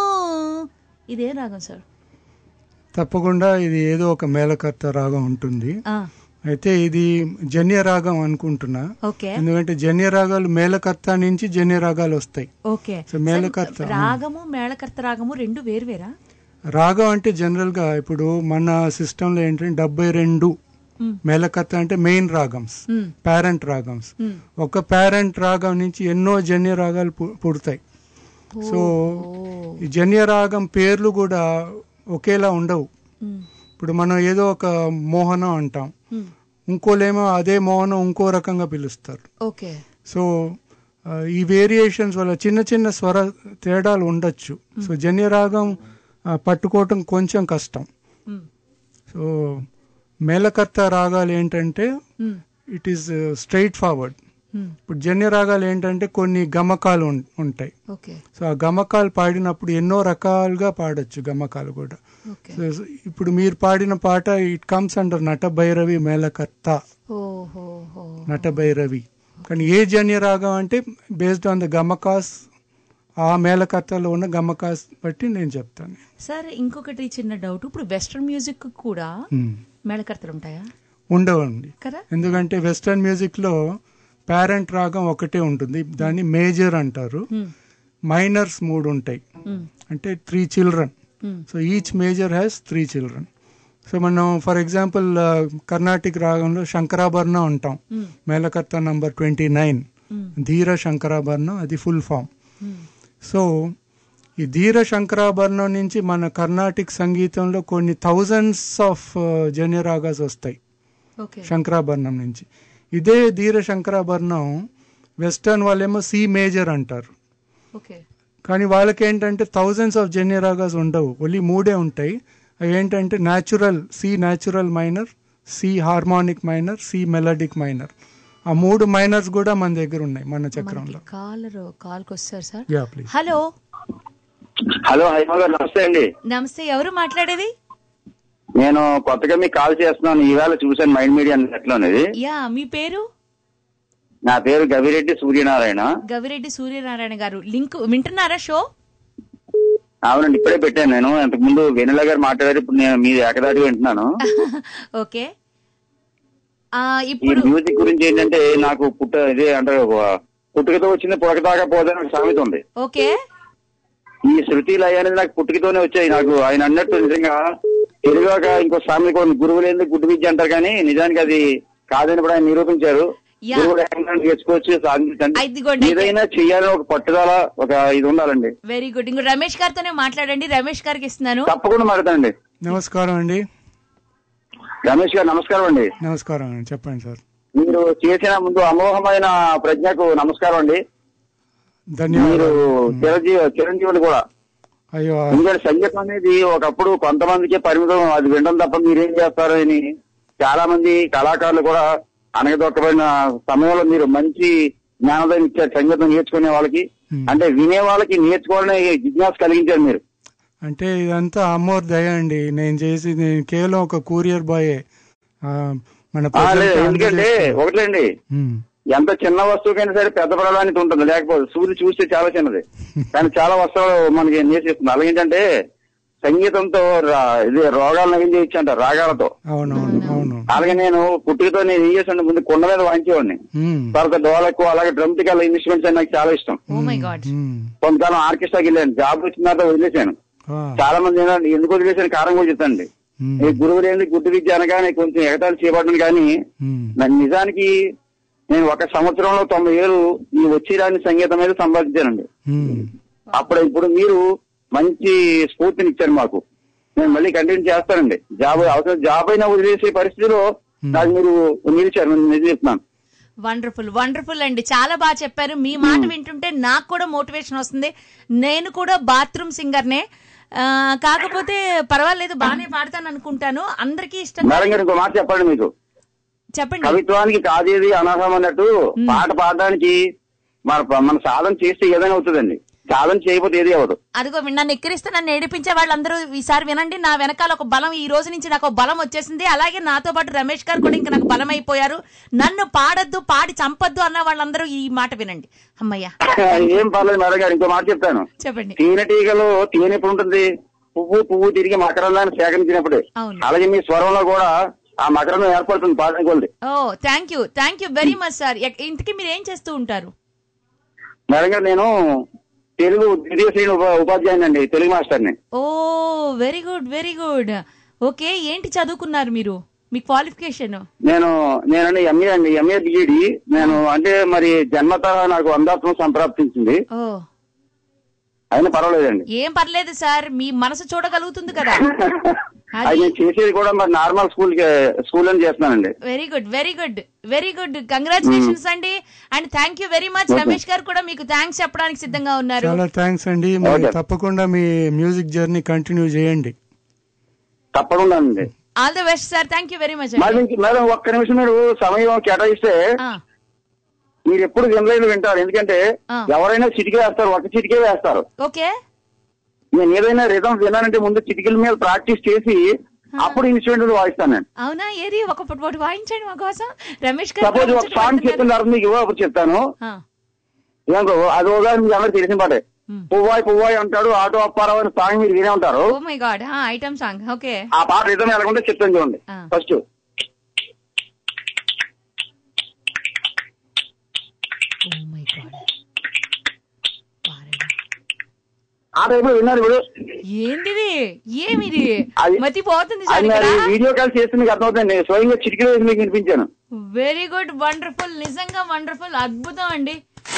Speaker 4: ఇదే రాగం సార్?
Speaker 10: తప్పకుండా ఇది ఏదో ఒక మేళకర్త రాగం ఉంటుంది. అయితే ఇది జన్య రాగం అనుకుంటున్నా, ఎందుకంటే జన్య రాగాలు మేళకర్త నుంచి జన్య రాగాలు వస్తాయి. మేళకర్త
Speaker 4: రాగము మేళకర్త రాగము రెండు వేరు వేరా?
Speaker 10: రాగం అంటే జనరల్ గా ఇప్పుడు మన సిస్టమ్ లో ఏంటంటే డెబ్బై రెండు మేళకర్త అంటే మెయిన్ రాగమ్స్, పేరెంట్ రాగమ్స్. ఒక పేరెంట్ రాగం నుంచి ఎన్నో జన్య రాగాలు పుడతాయి. సో ఈ జన్య రాగం పేర్లు కూడా ఒకేలా ఉండవు. ఇప్పుడు మనం ఏదో ఒక మోహనం అంటాం, ఇంకోలేమో అదే మోహనం ఇంకో రకంగా పిలుస్తారు. సో ఈ వేరియేషన్స్ వల్ల చిన్న చిన్న స్వర తేడాలు ఉండొచ్చు. సో జన్య రాగం పట్టుకోవటం కొంచెం కష్టం. సో మేళకర్త రాగాలు ఏంటంటే ఇట్ ఈస్ స్ట్రైట్ ఫార్వర్డ్. ఇప్పుడు జన్య రాగాలు ఏంటంటే కొన్ని గమకాలు ఉంటాయి. సో ఆ గమకాలు పాడినప్పుడు ఎన్నో రకాలుగా పాడొచ్చు గమకాలు కూడా. ఇప్పుడు మీరు పాడిన పాట ఇట్ కమ్స్ అండర్ నట భైరవి మేళకర్త, నట భైరవి. కానీ ఏ జన్య రాగం అంటే బేస్డ్ ఆన్ ద గమకాస్, ఆ మేళకర్తలో ఉన్న గమకాస్ బట్టి నేను చెప్తాను.
Speaker 4: సార్ ఇంకొకటి చిన్న డౌట్, ఇప్పుడు వెస్టర్న్ మ్యూజిక్ కూడా మేళకర్తలు ఉంటాయా?
Speaker 10: ఉండవండి, ఎందుకంటే వెస్టర్న్ మ్యూజిక్ లో పేరెంట్ రాగం ఒకటే ఉంటుంది, దాన్ని మేజర్ అంటారు. మైనర్స్ మూడు ఉంటాయి, అంటే three children. So each major has three children. So మనం ఫర్ ఎగ్జాంపుల్ కర్ణాటిక్ రాగంలో శంకరాభరణం అంటాం, melakarta number twenty nine Dheera Shankarabharanam, అది ఫుల్ ఫామ్. సో ఈ ధీర శంకరాభరణం నుంచి మన కర్ణాటిక్ సంగీతంలో కొన్ని థౌజండ్స్ ఆఫ్ జన్య రాగాస్ వస్తాయి శంకరాభరణం నుంచి. ఇదే ధీర శంకరాభరణం వెస్టర్న్ వాళ్ళేమో సి మేజర్ అంటారు, కానీ వాళ్ళకి ఏంటంటే థౌజండ్స్ ఆఫ్ జన్య రాగాస్ ఉండవు, ఓన్లీ మూడే ఉంటాయి. అవి ఏంటంటే natural C natural minor, C harmonic minor, C melodic minor. ఆ మూడు మైనర్స్ కూడా మన దగ్గర ఉన్నాయి మన చక్రంలో.
Speaker 4: హలో
Speaker 11: హలో హైమా గారు నమస్తే అండి.
Speaker 4: నమస్తే, ఎవరు మాట్లాడేది?
Speaker 11: నేను కొత్తగా మీకు కాల్ చేస్తున్నాను, ఈవేళ చూసాను మైండ్ మీడియా నెట్లోనేది.
Speaker 4: యా, మీ పేరు?
Speaker 11: నా పేరు గవిరెడ్డి సూర్యనారాయణ.
Speaker 4: గవిరెడ్డి సూర్యనారాయణ గారు, లింక్ వింటున్నారా షో?
Speaker 11: అవునండి, ఇప్పుడే పెట్టాను నేను. ఇంతకు ముందు వెన్నెల గారు మాట్లాడారు, ఇప్పుడు నేను మీ ఏకదాటి వింటున్నాను.
Speaker 4: ఓకే,
Speaker 11: ఇప్పుడు మ్యూజిక్ గురించి ఏంటంటే నాకు పుట్ట ఇదే అంటే పుట్టుకతో వచ్చింది పుడకదాకా పోదని సామెత ఉంది.
Speaker 4: ఓకే,
Speaker 11: ఈ శృతి లయ అనేది నాకు పుట్టుకతోనే వచ్చాయి. నాకు ఆయన అన్నట్టు నిజంగా తెలుగుగా ఇంకో సామెత కూడా గురువు లేని గుడ్డు విద్య అంటారు, కానీ నిజానికి అది కాదని కూడా ఆయన నిరూపించారు. నేర్చుకోవచ్చు, ఏదైనా చెయ్యాలని ఒక పట్టుదల, ఒక ఇది ఉండాలండి.
Speaker 4: Very good. ఇంకో రమేష్ గారితోనే మాట్లాడండి, రమేష్ గారికి ఇస్తున్నాను.
Speaker 11: తప్పకుండా మాట్లాడండి.
Speaker 10: నమస్కారం అండి
Speaker 11: రమేష్ గారు. నమస్కారం అండి.
Speaker 10: నమస్కారం అండి, చెప్పండి సార్.
Speaker 11: మీరు చేసిన ముందు అమోఘమైన ప్రజ్ఞకు నమస్కారం అండి.
Speaker 10: ధన్యవాదాలు.
Speaker 11: చిరంజీవి చిరంజీవులు కూడా.
Speaker 10: అయ్యో,
Speaker 11: ఎందుకంటే సంగీతం అనేది ఒకప్పుడు కొంతమందికే పరిమితం, అది వినడం తప్ప మీరేం చేస్తారు అని చాలా మంది కళాకారులు కూడా అనగదొక్కబడిన సమయంలో మీరు మంచి జ్ఞానోదయం ఇచ్చారు సంగీతం నేర్చుకునే వాళ్ళకి, అంటే వినే వాళ్ళకి నేర్చుకోవాలని జిజ్ఞాస కలిగించారు మీరు.
Speaker 10: అంటే ఇదంతా అమ్మోర్ దయ అండి, నేను చేసి నేను కేవలం ఒక కూరియర్ బాయ్. మన
Speaker 11: ఎందుకంటే ఒకటండి, ఎంత చిన్న వస్తువుకైనా సరే పెద్ద ప్రాధాన్యత ఉంటుంది, లేకపోతే సూర్యుడు చూస్తే చాలా చిన్నది కానీ చాలా వస్తువులు మనకి నేర్పిస్తుంది. అలాగేంటంటే సంగీతంతో ఇది రోగాలు నయం చేయొచ్చు అంటారు రాగాలతో. అలాగే నేను పుట్టుకతో నేను ఏం చేసాను, ముందు కొండ మీద వాయించేవాడిని, తర్వాత డోలకు అలాగే డ్రమ్టికల్ ఇన్స్ట్రుమెంట్స్ అని నాకు చాలా ఇష్టం. కొంతకాలం ఆర్కెస్ట్రాకి వెళ్ళాను, జాబ్ వచ్చిన తర్వాత వదిలేశాను. చాలా మంది ఎందుకు వదిలేసాను కారణం కూడా చెప్తాండి. ఈ గురువు లేని గుడ్డు విద్య అనగానే కొంచెం ఎగతాలు చేయబడ్డాను, కానీ నిజానికి నేను ఒక సంవత్సరంలో తొంభై ఏళ్ళు ఈ వచ్చి రాని సంగీతం మీద సంపాదించానండి. అప్పుడు ఇప్పుడు మీరు మంచి స్ఫూర్తినిచ్చారు మాకు. నేను మళ్ళీ కంటిన్యూ చేస్తానండి. జాబ్ అవసరం జాబ్ అయినా వదిలేసే పరిస్థితిలో నాకు మీరు నిలిచారు, నేను చెప్తున్నాను.
Speaker 4: వండర్ఫుల్ వండర్ఫుల్ అండి, చాలా బాగా చెప్పారు. మీ మాట వింటుంటే నాకు కూడా మోటివేషన్ వస్తుంది. నేను కూడా బాత్రూమ్ సింగర్నే, కాకపోతే పర్వాలేదు బాగానే పాడతాను అనుకుంటాను. అందరికీ ఇష్టం.
Speaker 11: ఇంకో మాట చెప్పండి, మీకు
Speaker 4: చెప్పండి.
Speaker 11: కవిత్వానికి కాదేది అనర్హం అన్నట్టు పాట పాడడానికి మన మన సాధన చేస్తే ఏదైనా అవుతుందండి, సాధన చేయకపోతే ఏది అవ్వదు.
Speaker 4: అదిగో నన్ను ఎక్కిరిస్తే నన్ను ఏడిపించే వాళ్ళందరూ ఈసారి వినండి. నా వెనకాల ఒక బలం, ఈ రోజు నుంచి నాకు బలం వచ్చేసింది. అలాగే నాతో పాటు రమేష్ గారు కూడా ఇంకా నాకు బలం అయిపోయారు. నన్ను పాడొద్దు, పాడి చంపొద్దు అన్న వాళ్ళందరూ ఈ మాట వినండి. అమ్మయ్యా
Speaker 11: ఏం పర్లేదు మేడం గారు, ఇంకో మాట చెప్తాను.
Speaker 4: చెప్పండి.
Speaker 11: తేనెటీగలు తేనె ఎప్పుడు ఉంటుంది, పువ్వు పువ్వు తిరిగి మకరంలాన్ని సేకరించినప్పుడే. అలాగే మీ స్వరంలో కూడా ఆ మకరం ఏర్పడుతుంది పాడడానికి కొద్ది.
Speaker 4: Oh thank you thank you very much sir. ఇంతకీ మీరు ఏం చేస్తూ ఉంటారు?
Speaker 11: మేడం గారు నేను తెలుగు ద్వితీయ శ్రేణి ఉపాధ్యాయుని అండి, తెలుగు మాస్టర్ని.
Speaker 4: Oh very good very good. Okay, ఏంటి చదువుకున్నారు మీరు, మీ క్వాలిఫికేషన్?
Speaker 11: నేను నేనండి ఎంఏ అండి, ఎంఏ బిఈడి. నేను అంటే మరి జన్మత నాకు అంధాత్వం సంప్రాప్తించింది.
Speaker 4: ఓ
Speaker 11: అయినా పర్వాలేదండి.
Speaker 4: ఏం పర్లేదు సార్, మీ మనసు చూడగలుగుతుంది కదా.
Speaker 11: అది నేను చేసేది కూడా మరి నార్మల్ స్కూల్ స్కూల్ అని చేస్తున్నానండి.
Speaker 4: Very good very good very good, congratulations అండి. And thank you very much. Ramesh గారు కూడా మీకు థ్యాంక్స్ చెప్పడానికి సిద్ధంగా ఉన్నారు.
Speaker 10: చాలా థ్యాంక్స్ అండి. తప్పకుండా మీ మ్యూజిక్ జర్నీ కంటిన్యూ చేయండి.
Speaker 11: తప్పకుండా అండి.
Speaker 4: All the best sir. Thank you very much.
Speaker 11: Madam ఒక్క నిమిషం మీరు సమయం కేటాయిస్తే మీరు ఎప్పుడు వినలేదు వింటారు, ఎందుకంటే ఎవరైనా చిటికే వేస్తారు, ఒక చిటికే వేస్తారు.
Speaker 4: ఓకే,
Speaker 11: నేను ఏదైనా రిథం వినానంటే ముందు చిటికల మీద ప్రాక్టీస్ చేసి అప్పుడు ఇన్స్ట్రుమెంట్ వాయిస్తాను నేను.
Speaker 4: అవునా, ఏది ఒక పొట్టు వాయించండి మా కోసం. రమేష్ గారు
Speaker 11: సపోజ్ ఒక సాంగ్ చెప్పిన తర్వాత మీకు అప్పుడు చెప్తాను. అది ఉదాహరణ మీకు అందరికి తెలిసిన పాటే, పువ్వాయి పువ్వాయి అంటాడు ఆటో అప్పారావు అనే సాంగ్ మీరు వినే ఉంటారు.
Speaker 4: Oh my God, item song. Okay,
Speaker 11: ఆ పాట రిథం ఎలాగుంటే చెప్తాను చూడండి. ఫస్ట్ ఆ టైప్ లో విన్నారు ఇప్పుడు.
Speaker 4: ఏంటిది ఏమిది మతి పోతుంది.
Speaker 11: వీడియో కాల్ చేస్తే మీకు అర్థమవుతుంది, స్వయంగా చిటికీ వేసి మీకు వినిపించాను.
Speaker 4: వెరీ గుడ్ వండర్ఫుల్, నిజంగా వండర్ఫుల్, అద్భుతం అండి.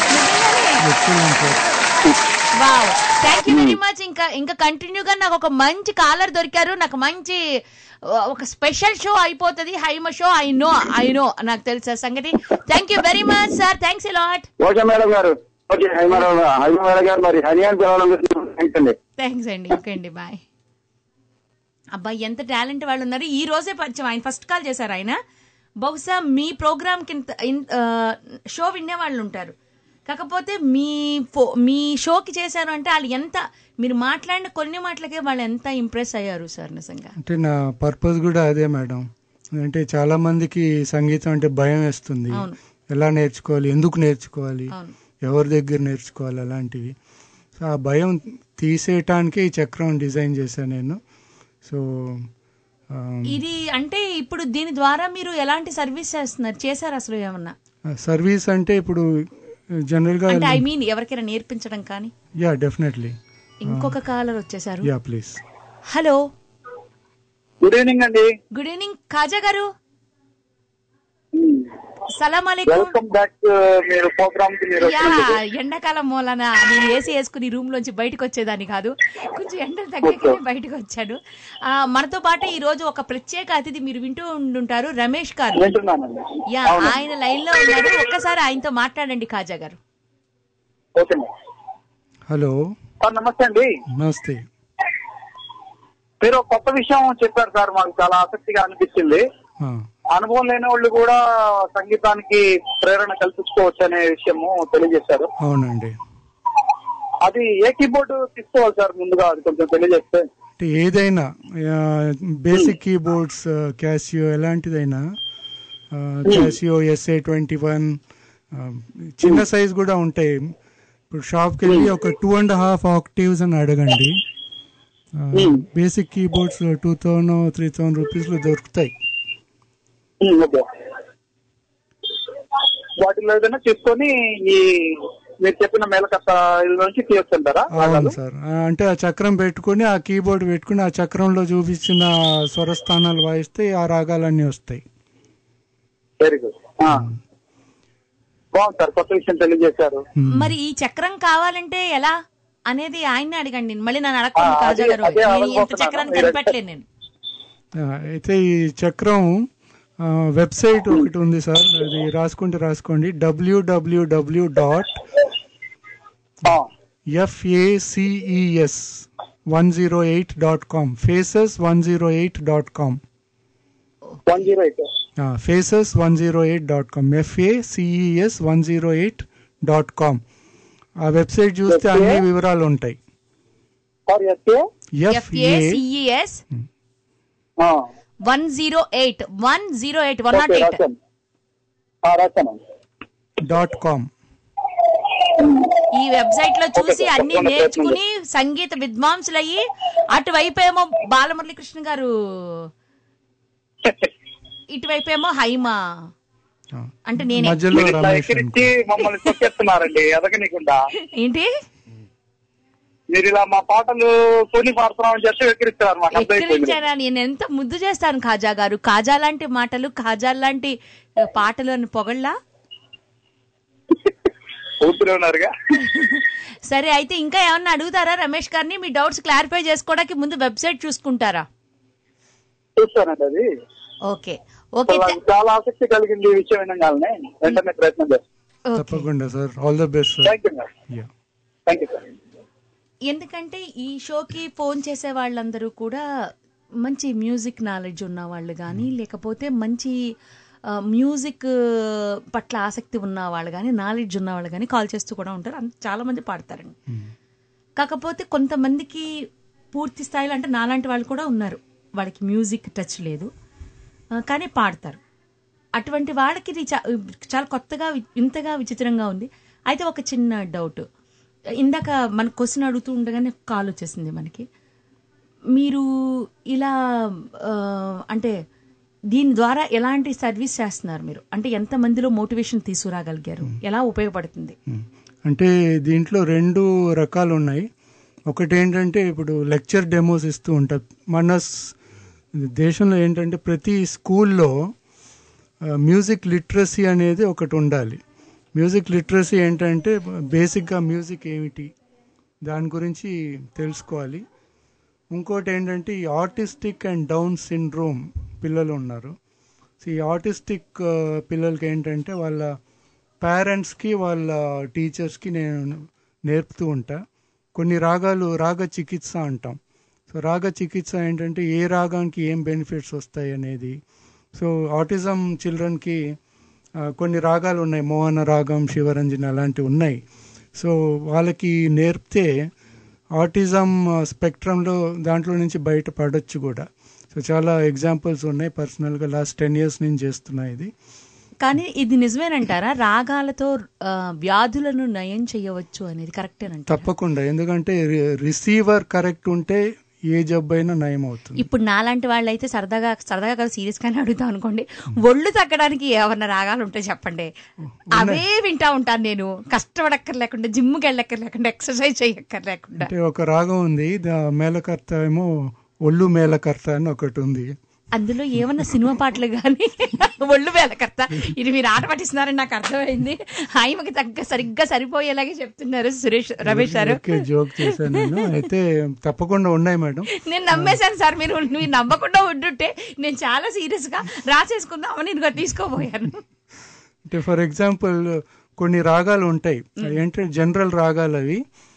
Speaker 4: Wow, thank you very much. ఇంకా ఇంకా కంటిన్యూగా నాకు ఒక మంచి కాలర్ దొరికారు. నాకు మంచి ఒక స్పెషల్ షో అయిపోతుంది, Haima show. I know I know నాకు తెలుసా సంగతి. Thank you very much sir, thanks a lot.
Speaker 11: Okay madam గారు, ఓకే హైమ గారు, మరి హనియాన్
Speaker 4: థ్యాంక్స్ అండి. ఓకే అండి, బాయ్. అబ్బాయి ఎంత టాలెంట్ వాళ్ళు ఉన్నారు. ఈ రోజే పరిచయం, ఆయన ఫస్ట్ కాల్ చేశారు. ఆయన బహుశా మీ ప్రోగ్రామ్ కింద షో వినే వాళ్ళు ఉంటారు, కాకపోతే మీ ఫో మీ షోకి చేశారు అంటే వాళ్ళు ఎంత, మీరు మాట్లాడిన కొన్ని మాటలకే వాళ్ళు ఎంత ఇంప్రెస్ అయ్యారు సార్ నిజంగా.
Speaker 10: అంటే నా పర్పస్ కూడా అదే మేడం. అంటే చాలా మందికి సంగీతం అంటే భయం వేస్తుంది, ఎలా నేర్చుకోవాలి, ఎందుకు నేర్చుకోవాలి, ఎవరి దగ్గర నేర్చుకోవాలి, అలాంటివి. సో ఆ భయం తీసేయటానికి ఈ చక్రం డిజైన్ చేశాను నేను. సో
Speaker 4: ఇది అంటే ఇప్పుడు దీని ద్వారా మీరు ఎలాంటి సర్వీస్ చేస్తున్నారు, చేశారు అసలు ఏమన్నా
Speaker 10: సర్వీస్? అంటే ఇప్పుడు జనరల్ గా
Speaker 4: ఐ మీన్ ఎవరికైనా నేర్పించడం కానీ?
Speaker 10: Yeah definitely.
Speaker 4: ఇంకొక కాలర్ వచ్చేసారు.
Speaker 10: Yeah please.
Speaker 4: Hello,
Speaker 11: good evening అండి.
Speaker 4: గుడ్ ఈవినింగ్ కాజా గారు. సలాం అలైకుం.
Speaker 11: వెల్కమ్ బ్యాక్ మీరు ప్రోగ్రామ్ కి. మీరు
Speaker 4: ఎండాకాలం మూలన నేను ఏసీ వేసుకుని రూమ్ లోంచి బయటకు వచ్చేదాన్ని కాదు, కొంచెం ఎండలు తగ్గగానే బయటకు వచ్చాను. మనతో పాటు ఈ రోజు ఒక ప్రత్యేక అతిథి మీరు వింటూ ఉండుంటారు, రమేష్ గారు. యా, ఆయన లైన్ లో ఉన్నారు, ఒక్కసారి ఆయనతో మాట్లాడండి కాజా గారు.
Speaker 10: హలో,
Speaker 11: నమస్తే అండి.
Speaker 10: నమస్తే.
Speaker 11: మీరు కొత్త విషయం చెప్పారు సార్, మాకు చాలా ఆసక్తిగా అనిపించింది. అనుభవం లేని వాళ్ళు కూడా సంగీతానికి ప్రేరణ కల్పించుకోవచ్చు అనే విషయము తెలియజేశారు.
Speaker 10: అవునండి.
Speaker 11: అది ఏ కీబోర్డు తీసుకోవాలి సార్ ముందుగా, అది కొంచెం తెలియజేస్తే.
Speaker 10: ఏదైనా బేసిక్ కీబోర్డ్స్, క్యాసియో ఎలాంటిదైనా, క్యాసియో ఎస్ఏ ట్వంటీ వన్, చిన్న సైజ్ కూడా ఉంటాయి. ఇప్పుడు షాప్కి వెళ్ళి ఒక టూ అండ్ హాఫ్ ఆక్టివ్స్ అని అడగండి, basic keyboards two thousand three thousand rupees లో దొరుకుతాయి.
Speaker 12: వాటిలో ఏదైనా తీసుకొని ఈ మీరు చెప్పిన మేలకత్త నుంచి తీస్తుంటారా?
Speaker 10: అవును సార్, అంటే ఆ చక్రం పెట్టుకుని ఆ కీబోర్డ్ పెట్టుకుని ఆ చక్రంలో చూపించిన స్వరస్థానాలు వాయిస్తే ఆ రాగాలన్నీ వస్తాయి.
Speaker 12: వెరీ గుడ్, బాగుంది సార్, కొత్త విషయం తెలియజేశారు.
Speaker 4: మరి ఈ చక్రం కావాలంటే ఎలా అనేది ఆయన్ని అడగండి, మళ్ళీ నన్ను అడగండి కాజా గారు, ఎంత చక్రాన్ని కనిపెట్టలేదు నేను.
Speaker 10: అయితే ఈ చక్రం వెబ్సైట్ ఒకటి ఉంది సార్, అది రాసుకుంటే రాసుకోండి, WWW dot ఎఫ్ఏసిఈఎస్ one zero eight dot com faces one zero eight dot com faces one zero eight dot com FACES one zero eight dot com. ఆ వెబ్సైట్ చూస్తే అన్ని వివరాలు ఉంటాయి.
Speaker 4: FACES one zero eight one zero eight one not eight
Speaker 10: dot com.
Speaker 4: ఈ website లో చూసి అన్ని నేర్చుకుని సంగీత విద్వాంసులయ్యి అటువైపేమో బాలమురళీకృష్ణ గారు, ఇటువైపేమో హైమా, అంటే నేనే
Speaker 12: మమ్మల్ని తొక్కేస్తున్నారండి ఎదగనీకుండా.
Speaker 4: ఏంటి
Speaker 12: మీరు ఇలా మా పాటలు కొని పాడుతున్నామని చెప్పి వెక్కిరిస్తారు.
Speaker 4: వెక్కిరించారా? నేను ఎంత ముద్దు చేస్తాను కాజా గారు, కాజా లాంటి మాటలు కాజా లాంటి పాటలు అని పొగళ్ళా. సరే, అయితే ఇంకా ఏమన్నా అడుగుతారా రమేష్ గారిని? మీ డౌట్స్ క్లారిఫై చేసుకోవడానికి ముందు వెబ్సైట్ చూసుకుంటారా?
Speaker 12: చూస్తానండి, అది
Speaker 4: ఓకే ఓకే.
Speaker 12: చాలా ఆసక్తి కలిగింది ఈ విషయం వినగానే వెంటనే ప్రయత్నం చేస్తాను.
Speaker 10: తప్పకుండా sir, all the best sir.
Speaker 12: Thank you sir.
Speaker 4: ఎందుకంటే ఈ షోకి ఫోన్ చేసే వాళ్ళందరూ కూడా మంచి మ్యూజిక్ నాలెడ్జ్ ఉన్న వాళ్ళు కానీ, లేకపోతే మంచి మ్యూజిక్ పట్ల ఆసక్తి ఉన్న వాళ్ళు కానీ, నాలెడ్జ్ ఉన్న వాళ్ళు కానీ కాల్ చేస్తూ కూడా ఉంటారు. చాలా మంది పాడతారండి. కాకపోతే కొంతమందికి పూర్తి స్థాయిలో, అంటే నాలాంటి వాళ్ళు కూడా ఉన్నారు, వాళ్ళకి మ్యూజిక్ టచ్ లేదు కానీ పాడతారు. అటువంటి వాళ్ళకి ఇది చాలా కొత్తగా ఇంతగా విచిత్రంగా ఉంది. అయితే ఒక చిన్న డౌట్, ఇందాక మన క్వశ్చన్ అడుగుతూ ఉండగానే కాల్ వచ్చేసింది మనకి. మీరు ఇలా అంటే దీని ద్వారా ఎలాంటి సర్వీస్ చేస్తున్నారు మీరు? అంటే ఎంత మందిలో మోటివేషన్ తీసుకురాగలిగారు? ఎలా ఉపయోగపడుతుంది?
Speaker 10: అంటే దీంట్లో రెండు రకాలు ఉన్నాయి. ఒకటి ఏంటంటే ఇప్పుడు లెక్చర్ డెమోస్ ఇస్తూ ఉంటారు. మన దేశంలో ఏంటంటే ప్రతి స్కూల్లో మ్యూజిక్ లిటరసీ అనేది ఒకటి ఉండాలి. మ్యూజిక్ లిటరసీ ఏంటంటే బేసిక్గా మ్యూజిక్ ఏమిటి దాని గురించి తెలుసుకోవాలి. ఇంకోటి ఏంటంటే ఈ ఆర్టిస్టిక్ అండ్ డౌన్ సిండ్రోమ్ పిల్లలు ఉన్నారు. సో ఈ ఆర్టిస్టిక్ పిల్లలకి ఏంటంటే వాళ్ళ పేరెంట్స్కి వాళ్ళ టీచర్స్కి నేను నేర్పుతూ ఉంటా. కొన్ని రాగాలు రాగ చికిత్స అంటాం. సో రాగ చికిత్స ఏంటంటే ఏ రాగానికి ఏం బెనిఫిట్స్ వస్తాయి అనేది. సో ఆటిజం చిల్డ్రన్కి కొన్ని రాగాలు ఉన్నాయి, మోహన రాగం, శివరంజని అలాంటివి ఉన్నాయి. సో వాళ్ళకి నేర్పితే ఆటిజం స్పెక్ట్రంలో దాంట్లో నుంచి బయట పడవచ్చు కూడా. సో చాలా ఎగ్జాంపుల్స్ ఉన్నాయి. పర్సనల్గా లాస్ట్ టెన్ ఇయర్స్ నుంచి చేస్తున్నా ఇది.
Speaker 4: కానీ ఇది నిజమేనంటారా? రాగాలతో వ్యాధులను నయం చేయవచ్చు అనేది కరెక్టేనంటారా?
Speaker 10: తప్పకుండా, ఎందుకంటే రిసీవర్ కరెక్ట్ ఉంటే ఏ జబ్బు అయినా నయం అవుతుంది.
Speaker 4: ఇప్పుడు నాలాంటి వాళ్ళు అయితే సరదాగా సరదాగా కాదు సీరియస్ గానే అడుగుతాం అనుకోండి, ఒళ్ళు తగ్గడానికి ఏమన్నా రాగాలు ఉంటే చెప్పండి, అవే వింటా ఉంటాను నేను. కష్టపడక్కర్లేకుండా, జిమ్కి వెళ్ళక్కర్లేకుండా, ఎక్సర్సైజ్ చేయక్కర్లేకుండా.
Speaker 10: అంటే ఒక రాగం ఉంది, మేళకర్త ఏమో ఒళ్ళు మేళకర్త అని ఒకటి ఉంది.
Speaker 4: అందులో ఏమన్నా సినిమా పాటలు కానీ ఒళ్ళు మేళకర్త, ఇది మీరు ఆట పట్టిస్తున్నారని నాకు అర్థమైంది. ఆయమకి తగ్గ సరిగ్గా సరిపోయేలాగే చెప్తున్నారు సురేష్ రమేష్ గారు.
Speaker 10: జోక్ చేశాను నేను. అయితే తప్పకుండా ఉన్నాయి మేడం.
Speaker 4: నేను నమ్మేశాను సార్. మీరు మీరు నమ్మకుండా ఉంటుంటే నేను చాలా సీరియస్ గా రాసేసుకుందామని ఇదిగో తీసుకోబోయాను.
Speaker 10: అంటే ఫర్ ఎగ్జాంపుల్ కొన్ని రాగాలు ఉంటాయి, ఏంటంటే జనరల్ రాగాలు అవి.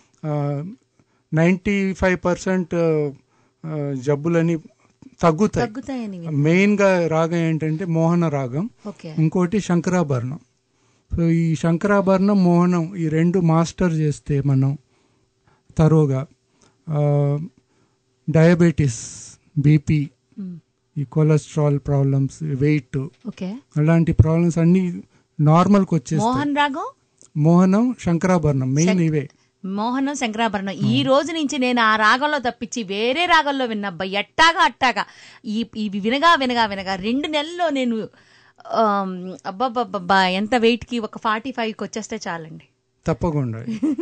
Speaker 10: నైంటీ ఫైవ్ పర్సెంట్ జబ్బులని తగ్గుతాయి. మెయిన్ గా రాగం ఏంటంటే మోహన రాగం, ఇంకోటి శంకరాభరణం. సో ఈ శంకరాభరణం, మోహనం ఈ రెండు మాస్టర్ చేస్తే మనం తరోగా డయాబెటీస్, బీపీ, ఈ కొలెస్ట్రాల్ ప్రాబ్లమ్స్, వెయిట్, అలాంటి ప్రాబ్లమ్స్ అన్ని నార్మల్కి వచ్చేస్తాయి.
Speaker 4: మోహన్ రాగం,
Speaker 10: మోహనం, శంకరాభరణం మెయిన్ ఇవే.
Speaker 4: మోహనం, శంకరాభరణం. ఈ రోజు నుంచి నేను ఆ రాగంలో తప్పించి వేరే రాగంలో విన్నబ్బా ఎట్టాగా అట్టాగా ఈ ఇవి వినగా వినగా వినగా రెండు నెలల్లో నేను అబ్బాబ్బా ఎంత వెయిట్ కి ఒక ఫార్టీ ఫైవ్ కి వచ్చేస్తే చాలండి.
Speaker 10: తప్పకుండా.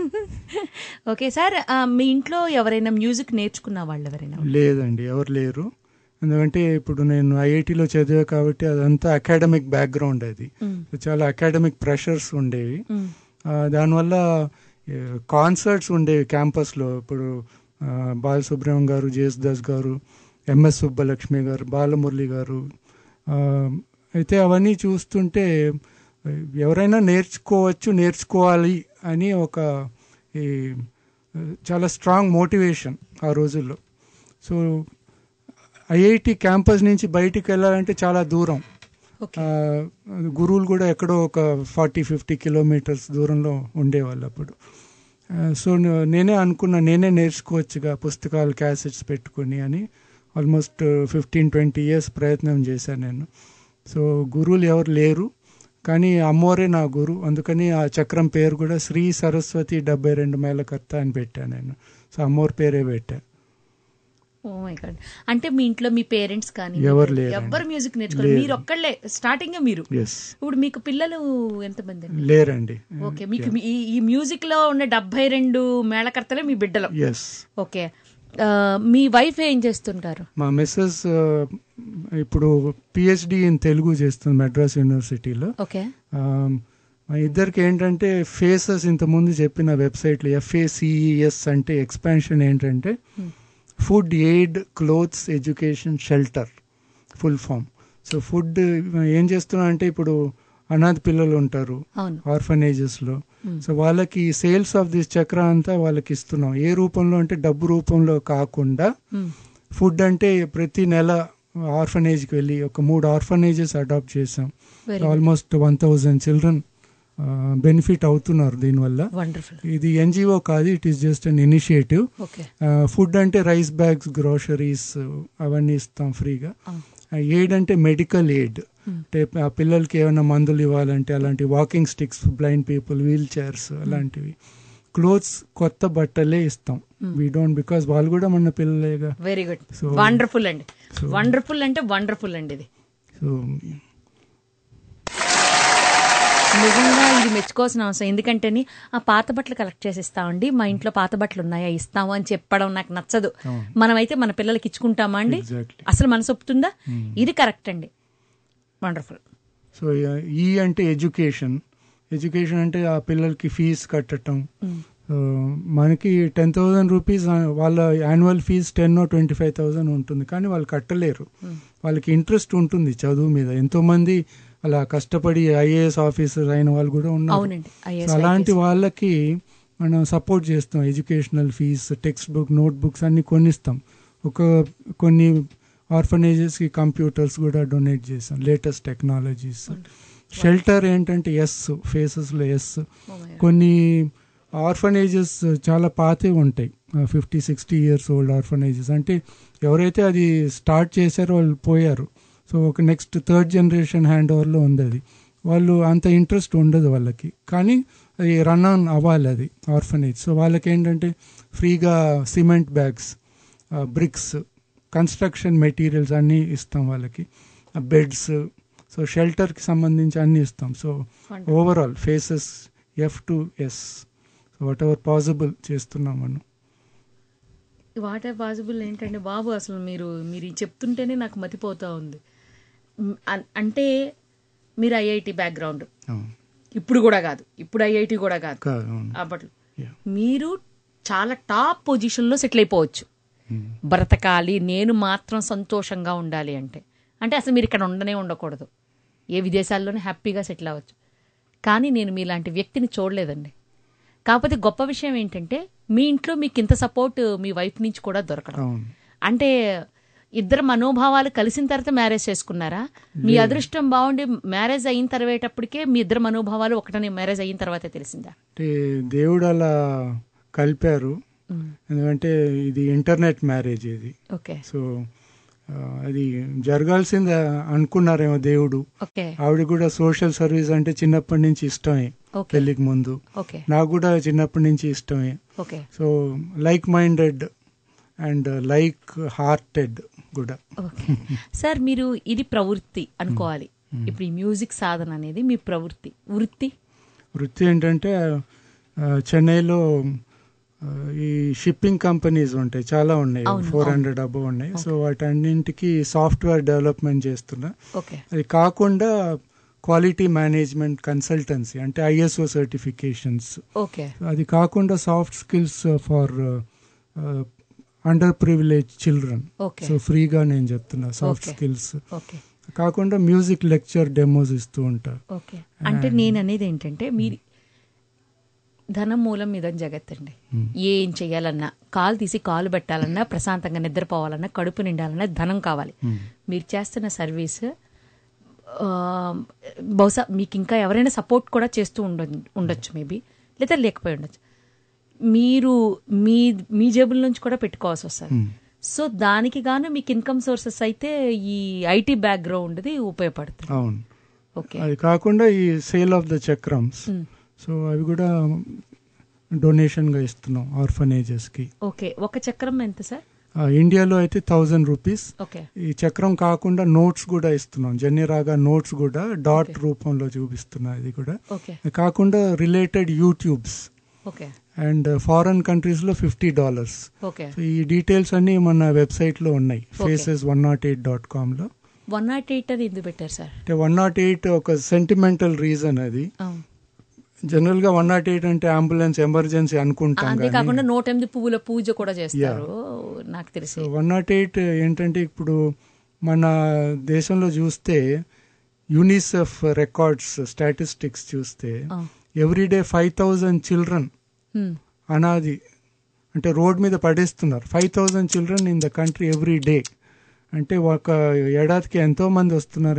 Speaker 4: ఓకే సార్, మీ ఇంట్లో ఎవరైనా మ్యూజిక్ నేర్చుకున్న వాళ్ళు ఎవరైనా?
Speaker 10: లేదండి, ఎవరు లేరు. ఎందుకంటే ఇప్పుడు నేను ఐఐటిలో చదివా కాబట్టి అదంతా అకాడమిక్ బ్యాక్గ్రౌండ్, అది చాలా అకాడమిక్ ప్రెషర్స్ ఉండేవి. దానివల్ల కాన్సర్ట్స్ ఉండేవి క్యాంపస్లో. ఇప్పుడు బాలసుబ్రహ్మణ్యం గారు, జేసుదాస్ గారు, ఎంఎస్ సుబ్బలక్ష్మి గారు, బాలమురళి గారు. అయితే అవన్నీ చూస్తుంటే ఎవరైనా నేర్చుకోవచ్చు, నేర్చుకోవాలి అని ఒక ఈ చాలా స్ట్రాంగ్ మోటివేషన్ ఆ రోజుల్లో. సో ఐఐటి క్యాంపస్ నుంచి బయటికి వెళ్ళాలంటే చాలా దూరం. గురువులు కూడా ఎక్కడో ఒక ఫార్టీ ఫిఫ్టీ కిలోమీటర్స్ దూరంలో ఉండేవాళ్ళు అప్పుడు. సో నేనే అనుకున్నా, నేనే నేర్చుకోవచ్చుగా పుస్తకాలు, క్యాసెట్స్ పెట్టుకుని అని. ఆల్మోస్ట్ ఫిఫ్టీన్ ట్వంటీ ఇయర్స్ ప్రయత్నం చేశాను నేను. సో గురువులు ఎవరు లేరు, కానీ అమ్మోరే నా గురు. అందుకని ఆ చక్రం పేరు కూడా శ్రీ సరస్వతి డెబ్బై రెండు మేళకర్త అని పెట్టాను నేను. సో అమ్మోర్ పేరే పెట్టా.
Speaker 4: Oh my God. అంటే మీ ఇంట్లో మీ పేరెంట్స్ కానీ
Speaker 10: ఎవరు లేరు,
Speaker 4: ఎవరు మ్యూజిక్ నేర్చుకోవాలి, మీరు ఒక్కళ్ళే స్టార్టింగ్ మీరు? ఇప్పుడు మీకు పిల్లలు ఎంతమంది?
Speaker 10: లేరండి.
Speaker 4: ఓకే, మీకు ఈ మ్యూజిక్ లో ఉన్న డెబ్బై రెండు మేళకర్తలే మీ బిడ్డలు? ఓకే. మీ వైఫ్ ఏం చేస్తుంటారు?
Speaker 10: మా మిస్సెస్ ఇప్పుడు పిహెచ్డి ఇన్ తెలుగు చేస్తుంది మెడ్రాస్ యూనివర్సిటీలో.
Speaker 4: ఓకే.
Speaker 10: మా ఇద్దరికి ఏంటంటే ఫేసెస్ ఇంతకుముందు చెప్పిన వెబ్సైట్లో ఎఫ్ఏసిఈఎస్ అంటే ఎక్స్పాన్షన్ ఏంటంటే food, aid, clothes, education, shelter full form. So food ఏం చేస్తున్నా అంటే ఇప్పుడు అనాథ పిల్లలు ఉంటారు ఆర్ఫనేజెస్ లో. సో వాళ్ళకి సేల్స్ ఆఫ్ దిస్ చక్ర అంతా వాళ్ళకి ఇస్తున్నాం. ఏ రూపంలో అంటే డబ్బు రూపంలో కాకుండా ఫుడ్ అంటే ప్రతి నెల ఆర్ఫనేజ్కి వెళ్ళి ఒక మూడు ఆర్ఫనేజెస్ అడాప్ట్ చేసాం. Almost one thousand children benefit అవుతున్నారు దీనివల్ల. ఇది ఎన్జిఓ కాదు, it is just an initiative. Food అంటే రైస్ బ్యాగ్స్, గ్రోసరీస్ అవన్నీ ఇస్తాం ఫ్రీగా. ఎయిడ్ అంటే మెడికల్ ఎయిడ్, అంటే ఆ పిల్లలకి ఏమైనా మందులు ఇవ్వాలంటే అలాంటి walking sticks, blind people, wheelchairs అలాంటివి. క్లోత్స్ కొత్త బట్టలే ఇస్తాం. వీ డోంట్, బికాస్ వాళ్ళు కూడా మన పిల్లలేగా.
Speaker 4: వెరీ గుడ్, వండర్ఫుల్ అండి, వండర్ఫుల్ అంటే వండర్ఫుల్ అండి ఇది.
Speaker 10: సో
Speaker 4: నిజంగా ఇది మెచ్చుకోవాల్సిన అవసరం. ఎందుకంటే ఆ పాత బట్టలు కలెక్ట్ చేసి ఇస్తామండి, మా ఇంట్లో పాత బట్టలు ఉన్నాయా ఇస్తాము అని చెప్పడం నాకు నచ్చదు. మనమైతే మన పిల్లలకి ఇచ్చుకుంటామా అండి? అసలు మనసు ఒప్పుతుందా? ఇది కరెక్ట్ అండి, వండర్ఫుల్.
Speaker 10: సో ఈ అంటే ఎడ్యుకేషన్. ఎడ్యుకేషన్ అంటే ఆ పిల్లలకి ఫీజు కట్టడం. మనకి టెన్ థౌసండ్ రూపీస్ వాళ్ళ annual fees ten twenty five thousand ఉంటుంది, కానీ వాళ్ళు కట్టలేరు. వాళ్ళకి ఇంట్రెస్ట్ ఉంటుంది చదువు మీద. ఎంతో మంది అలా కష్టపడి ఐఏఎస్ ఆఫీసర్ అయిన వాళ్ళు కూడా ఉన్నారు. అలాంటి వాళ్ళకి మనం సపోర్ట్ చేస్తాం. Educational fees, text book, note books అన్ని కొనిస్తాం. ఒక కొన్ని ఆర్ఫనేజెస్కి కంప్యూటర్స్ కూడా డొనేట్ చేస్తాం, లేటెస్ట్ టెక్నాలజీస్. షెల్టర్ ఏంటంటే ఎస్, ఫేసెస్లో ఎస్. కొన్ని ఆర్ఫనేజెస్ చాలా పాతవి ఉంటాయి, fifty sixty years old orphanages. అంటే ఎవరైతే అది స్టార్ట్ చేశారో వాళ్ళు పోయారు. సో ఒక నెక్స్ట్ థర్డ్ జనరేషన్ హ్యాండ్ ఓవర్లో ఉంది అది. వాళ్ళు అంత ఇంట్రెస్ట్ ఉండదు వాళ్ళకి, కానీ అది రన్ ఆన్ అవ్వాలి అది ఆర్ఫనేజ్. సో వాళ్ళకి ఏంటంటే ఫ్రీగా cement bags, bricks, construction materials అన్నీ ఇస్తాం వాళ్ళకి, బెడ్స్. సో షెల్టర్కి సంబంధించి అన్నీ ఇస్తాం. So overall FACES F to S, whatever possible చేస్తున్నాం మనం.
Speaker 4: వాట్ ఎవర్ పాసిబుల్ ఏంటంటే బాబు, అసలు మీరు మీరు చెప్తుంటేనే నాకు మతిపోతా ఉంది. అంటే మీరు ఐఐటి బ్యాక్గ్రౌండ్, ఇప్పుడు కూడా కాదు, ఇప్పుడు ఐఐటి కూడా కాదు, అప్పట్లో మీరు చాలా టాప్ పొజిషన్లో సెటిల్ అయిపోవచ్చు. బ్రతకాలి, నేను మాత్రం సంతోషంగా ఉండాలి అంటే అంటే అసలు మీరు ఇక్కడ ఉండనే ఉండకూడదు, ఏ విదేశాల్లోనే హ్యాపీగా సెటిల్ అవ్వచ్చు. కానీ నేను మీలాంటి వ్యక్తిని చూడలేదండి. కాకపోతే గొప్ప విషయం ఏంటంటే మీ ఇంట్లో మీకు ఇంత సపోర్ట్ మీ వైఫ్ నుంచి కూడా దొరకడం. అంటే ఇద్దరు మనోభావాలు కలిసిన తర్వాత మ్యారేజ్ చేసుకున్నారా? మీ అదృష్టం బాగుండి మ్యారేజ్ అయిన తర్వాతప్పటికే మీ ఇద్దరు మనోభావాలు ఒకటనే మ్యారేజ్ అయిన తర్వాతే తెలిసిందా?
Speaker 10: అంటే దేవుడు అలా కలిపారు. ఎందుకంటే ఇది ఇంటర్నెట్ మ్యారేజ్ ఇది.
Speaker 4: ఓకే.
Speaker 10: సో అది జరగాల్సింది అనుకున్నారేమో దేవుడు. ఆవిడ కూడా సోషల్ సర్వీస్ అంటే చిన్నప్పటి నుంచి ఇష్టమే, పెళ్లికి ముందు. నాకు కూడా చిన్నప్పటి నుంచి ఇష్టమే. So like minded and like hearted కూడా.
Speaker 4: సార్ మీరు ఇది ప్రవృత్తి అనుకోవాలి, ఇప్పుడు ఈ మ్యూజిక్ సాధన అనేది మీ ప్రవృత్తి. వృత్తి
Speaker 10: వృత్తి ఏంటంటే చెన్నైలో ఈ షిప్పింగ్ కంపెనీస్ ఉంటాయి, చాలా ఉన్నాయి, ఫోర్ హండ్రెడ్ అబవ్ ఉన్నాయి. సో వాటన్నింటికి సాఫ్ట్వేర్ డెవలప్మెంట్ చేస్తున్నా. అది కాకుండా క్వాలిటీ మేనేజ్మెంట్ కన్సల్టెన్సీ అంటే ఐఎస్ఓ సర్టిఫికేషన్స్. అది కాకుండా soft skills for under privilege children. So ఫ్రీగా నేను చెప్తున్నా సాఫ్ట్ స్కిల్స్. కాకుండా మ్యూజిక్ లెక్చర్ డెమోస్ ఇస్తూ ఉంటా.
Speaker 4: అంటే నేను అనేది ఏంటంటే మీరు ధనం మూలం మీద జగత్ అండి. ఏం చెయ్యాలన్నా, కాలు తీసి కాలు పెట్టాలన్నా, ప్రశాంతంగా నిద్రపోవాలన్నా, కడుపు నిండాలన్నా ధనం కావాలి. మీరు చేస్తున్న సర్వీస్ బహుశా మీకు ఇంకా ఎవరైనా సపోర్ట్ కూడా చేస్తూ ఉండ ఉండొచ్చు మేబీ, లేదా లేకపోయి ఉండొచ్చు. మీరు మీ మీ జేబుల నుంచి కూడా పెట్టుకోవాల్సి వస్తుంది. సో దానికి గాను మీకు ఇన్కమ్ సోర్సెస్ అయితే ఈ ఐటీ బ్యాక్గ్రౌండ్ది ఉపయోగపడుతుంది.
Speaker 10: అవును. అది కాకుండా ఈ sale of the chakrams, so అవి కూడా డొనేషన్ గా ఇస్తున్నాం ఆర్ఫనేజెస్ కి.
Speaker 4: ఓకే, ఒక చక్రం ఎంత సార్?
Speaker 10: ఇండియాలో అయితే థౌజండ్ రూపీస్. ఈ చక్రం కాకుండా నోట్స్ కూడా ఇస్తున్నాం, జన్యరాగా నోట్స్ కూడా డాట్ రూపంలో చూపిస్తున్నా. ఇది కూడా కాకుండా related YouTubes and foreign countries లో ఫిఫ్టీ డాలర్స్. ఈ డీటెయిల్స్ అన్ని మన వెబ్సైట్ లో ఉన్నాయి, FACES one not eight dot com లో.
Speaker 4: వన్ నాట్ ఎయిట్ అని ఎందుకు పెట్టారు సార్?
Speaker 10: అంటే వన్ నాట్ ఎయిట్ ఒక సెంటిమెంటల్ రీజన్. అది జనరల్ గా వన్ నాట్ ఎయిట్ అంటే అంబులెన్స్ ఎమర్జెన్సీ అనుకుంటాం,
Speaker 4: అంతేకాకుండా నూట ఎనిమిది పువ్వుల పూజ కూడా చేస్తారు నాకు తెలిసి.
Speaker 10: వన్ నాట్ ఎయిట్ ఏంటంటే ఇప్పుడు మన దేశంలో చూస్తే యూనిసెఫ్ రికార్డ్స్ స్టాటిస్టిక్స్ చూస్తే ఎవ్రీడే ఫైవ్ థౌజండ్ చిల్డ్రన్ అనాది అంటే రోడ్ మీద పడేస్తున్నారు. Five thousand children in the country every day. అంటే ఒక ఏడాదికి ఎంతో మంది వస్తున్నారు.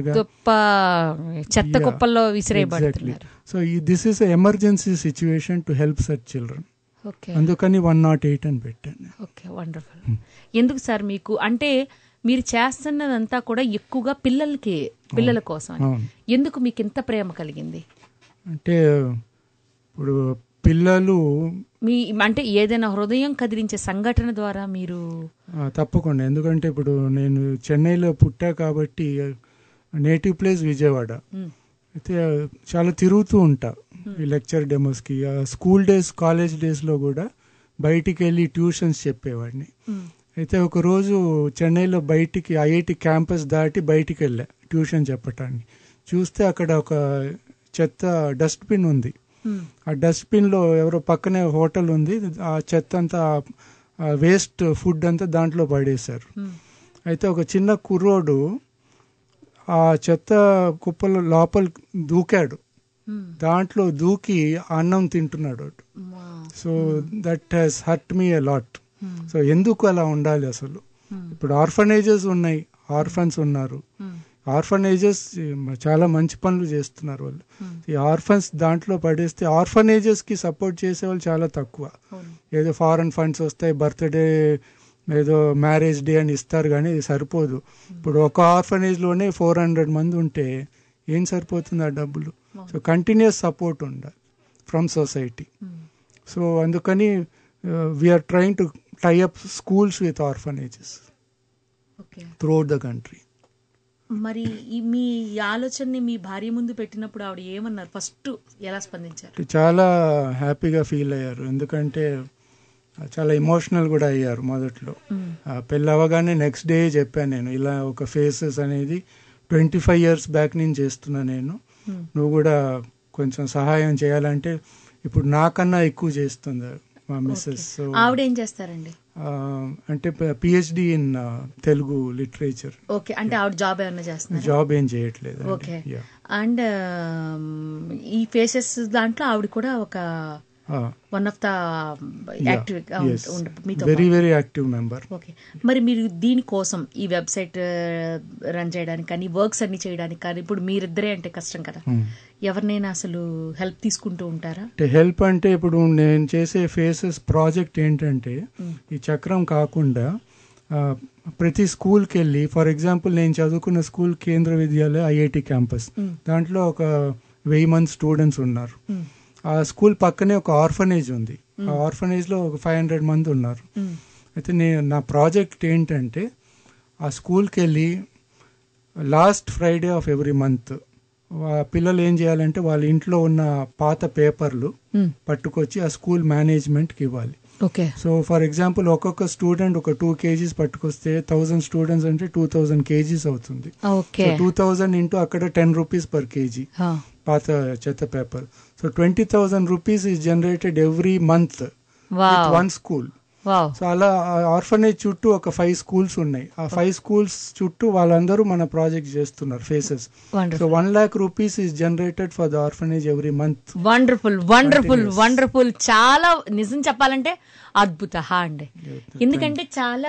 Speaker 4: చెత్త కుప్పల్లో విసిరేయబడుతున్నారు.
Speaker 10: So this is emergency situation to help such children. అందుకని వన్ నాట్ ఎయిట్ అని పెట్టాను.
Speaker 4: Okay, wonderful. ఎందుకు సార్ మీకు అంటే మీరు చేస్తున్నదంతా కూడా ఎక్కువగా పిల్లలకి, పిల్లల కోసం, ఎందుకు మీకు ఇంత ప్రేమ కలిగింది?
Speaker 10: అంటే ఇప్పుడు పిల్లలు
Speaker 4: మీ అంటే ఏదైనా హృదయం కదిలించే సంఘటన ద్వారా మీరు?
Speaker 10: తప్పకుండా, ఎందుకంటే ఇప్పుడు నేను చెన్నైలో పుట్టా కాబట్టి నేటివ్ ప్లేస్ విజయవాడ. అయితే చాలా తిరుగుతూ ఉంటా ఈ లెక్చర్ డెమోస్కి. స్కూల్ డేస్, కాలేజ్ డేస్లో కూడా బయటికి వెళ్ళి ట్యూషన్స్ చెప్పేవాడిని. అయితే ఒక రోజు చెన్నైలో బయటికి ఐఐటి క్యాంపస్ దాటి బయటికి వెళ్ళా ట్యూషన్ చెప్పటానికి. చూస్తే అక్కడ ఒక చెత్త డస్ట్బిన్ ఉంది. ఆ డస్ట్బిన్ లో ఎవరో పక్కనే హోటల్ ఉంది, ఆ చెత్త అంతా వేస్ట్ ఫుడ్ అంతా దాంట్లో పడేశారు. అయితే ఒక చిన్న కుర్రోడు ఆ చెత్త కుప్పల లోపల దూకాడు, దాంట్లో దూకి అన్నం తింటున్నాడు. So that has hurt me a lot. So ఎందుకు అలా ఉండాలి అసలు? ఇప్పుడు ఆర్ఫనేజెస్ ఉన్నాయి, ఆర్ఫన్స్ ఉన్నారు. ఆర్ఫనేజెస్ చాలా మంచి పనులు చేస్తున్నారు వాళ్ళు. ఈ ఆర్ఫన్స్ దాంట్లో పడేస్తే ఆర్ఫనేజెస్ కి సపోర్ట్ చేసే వాళ్ళు చాలా తక్కువ. ఏదో ఫారెన్ ఫండ్స్ వస్తాయి, బర్త్డే ఏదో మ్యారేజ్ డే అని ఇస్తారు, కానీ ఇది సరిపోదు. ఇప్పుడు ఒక ఆర్ఫనేజ్ లోనే ఫోర్ హండ్రెడ్ మంది ఉంటే ఏం సరిపోతుంది ఆ డబ్బులు? సో కంటిన్యూస్ సపోర్ట్ ఉండాలి ఫ్రమ్ సొసైటీ. సో అందుకని we are trying to tie up schools with orphanages throughout the country.
Speaker 4: మరి మీ ఆలోచనని మీ భార్య ముందు పెట్టినప్పుడు ఆవిడ ఏమన్నారు? ఫస్ట్ ఎలా స్పందించారు?
Speaker 10: చాలా హ్యాపీగా ఫీల్ అయ్యారు, ఎందుకంటే చాలా ఎమోషనల్ కూడా అయ్యారు మొదట్లో. పెళ్ళి అవ్వగానే నెక్స్ట్ డే చెప్పాను నేను, ఇలా ఒక ఫేసెస్ అనేది ట్వంటీ ఫైవ్ ఇయర్స్ బ్యాక్ నేను చేస్తున్నా, నేను నువ్వు కూడా కొంచెం సహాయం చేయాలంటే ఇప్పుడు నాకన్నా ఎక్కువ చేస్తుంది మా మిస్సెస్.
Speaker 4: ఆవిడ ఏం చేస్తారండి?
Speaker 10: అంటే PhD in Telugu literature.
Speaker 4: Okay, అంటే ఆవిడ జాబ్ ఏమన్నా చేస్తున్నారు?
Speaker 10: జాబ్ ఏం చేయట్లేదు.
Speaker 4: ఓకే. అండ్ ఈ ఫేసెస్ దాంట్లో ఆవిడ కూడా ఒక one of the active,
Speaker 10: very very active member.
Speaker 4: Okay, మరి మీరు దీనికోసం ఈ వెబ్సైట్ రన్ చేయడానికి కానీ, వర్క్స్ అన్ని చేయడానికి కానీ, ఇప్పుడు మీరిద్దరే అంటే కష్టం కదా, ఎవరినైనా అసలు హెల్ప్ తీసుకుంటూ ఉంటారా?
Speaker 10: హెల్ప్ అంటే ఇప్పుడు నేను చేసే ఫేసెస్ ప్రాజెక్ట్ ఏంటంటే ఈ చక్రం కాకుండా ప్రతి స్కూల్కి వెళ్ళి, ఫర్ ఎగ్జాంపుల్ నేను చదువుకున్న స్కూల్ కేంద్ర విద్యాలయ ఐఐటి క్యాంపస్, దాంట్లో ఒక వెయ్యి మంది స్టూడెంట్స్ ఉన్నారు. ఆ స్కూల్ పక్కనే ఒక ఆర్ఫనేజ్ ఉంది. ఆ ఆర్ఫనేజ్ లో ఒక ఫైవ్ హండ్రెడ్ మంది ఉన్నారు. అయితే నేను నా ప్రాజెక్ట్ ఏంటంటే ఆ స్కూల్కి వెళ్ళి last Friday of every month పిల్లలు ఏం చేయాలంటే వాళ్ళ ఇంట్లో ఉన్న పాత పేపర్లు పట్టుకొచ్చి ఆ స్కూల్ మేనేజ్మెంట్కి ఇవ్వాలి. సో ఫర్ ఎగ్జాంపుల్ ఒక్కొక్క స్టూడెంట్ ఒక టూ కేజీస్ పట్టుకొస్తే థౌసండ్ స్టూడెంట్స్ అంటే టూ థౌసండ్ కేజీస్ అవుతుంది. టూ థౌసండ్ ఇంటూ అక్కడ టెన్ రూపీస్ పర్ కేజీ పాత చెత్త paper. So twenty thousand rupees is generated every month with one school. So అలా orphanage చుట్టూ ఒక ఫైవ్ స్కూల్స్ ఉన్నాయి. ఆ ఫైవ్ స్కూల్స్ చుట్టూ వాళ్ళందరూ మన ప్రాజెక్ట్ చేస్తున్నారు FACES. So one lakh rupees is generated for the orphanage every month.
Speaker 4: Wonderful wonderful wonderful. చాలా నిజం చెప్పాలంటే అద్భుత అండి. ఎందుకంటే చాలా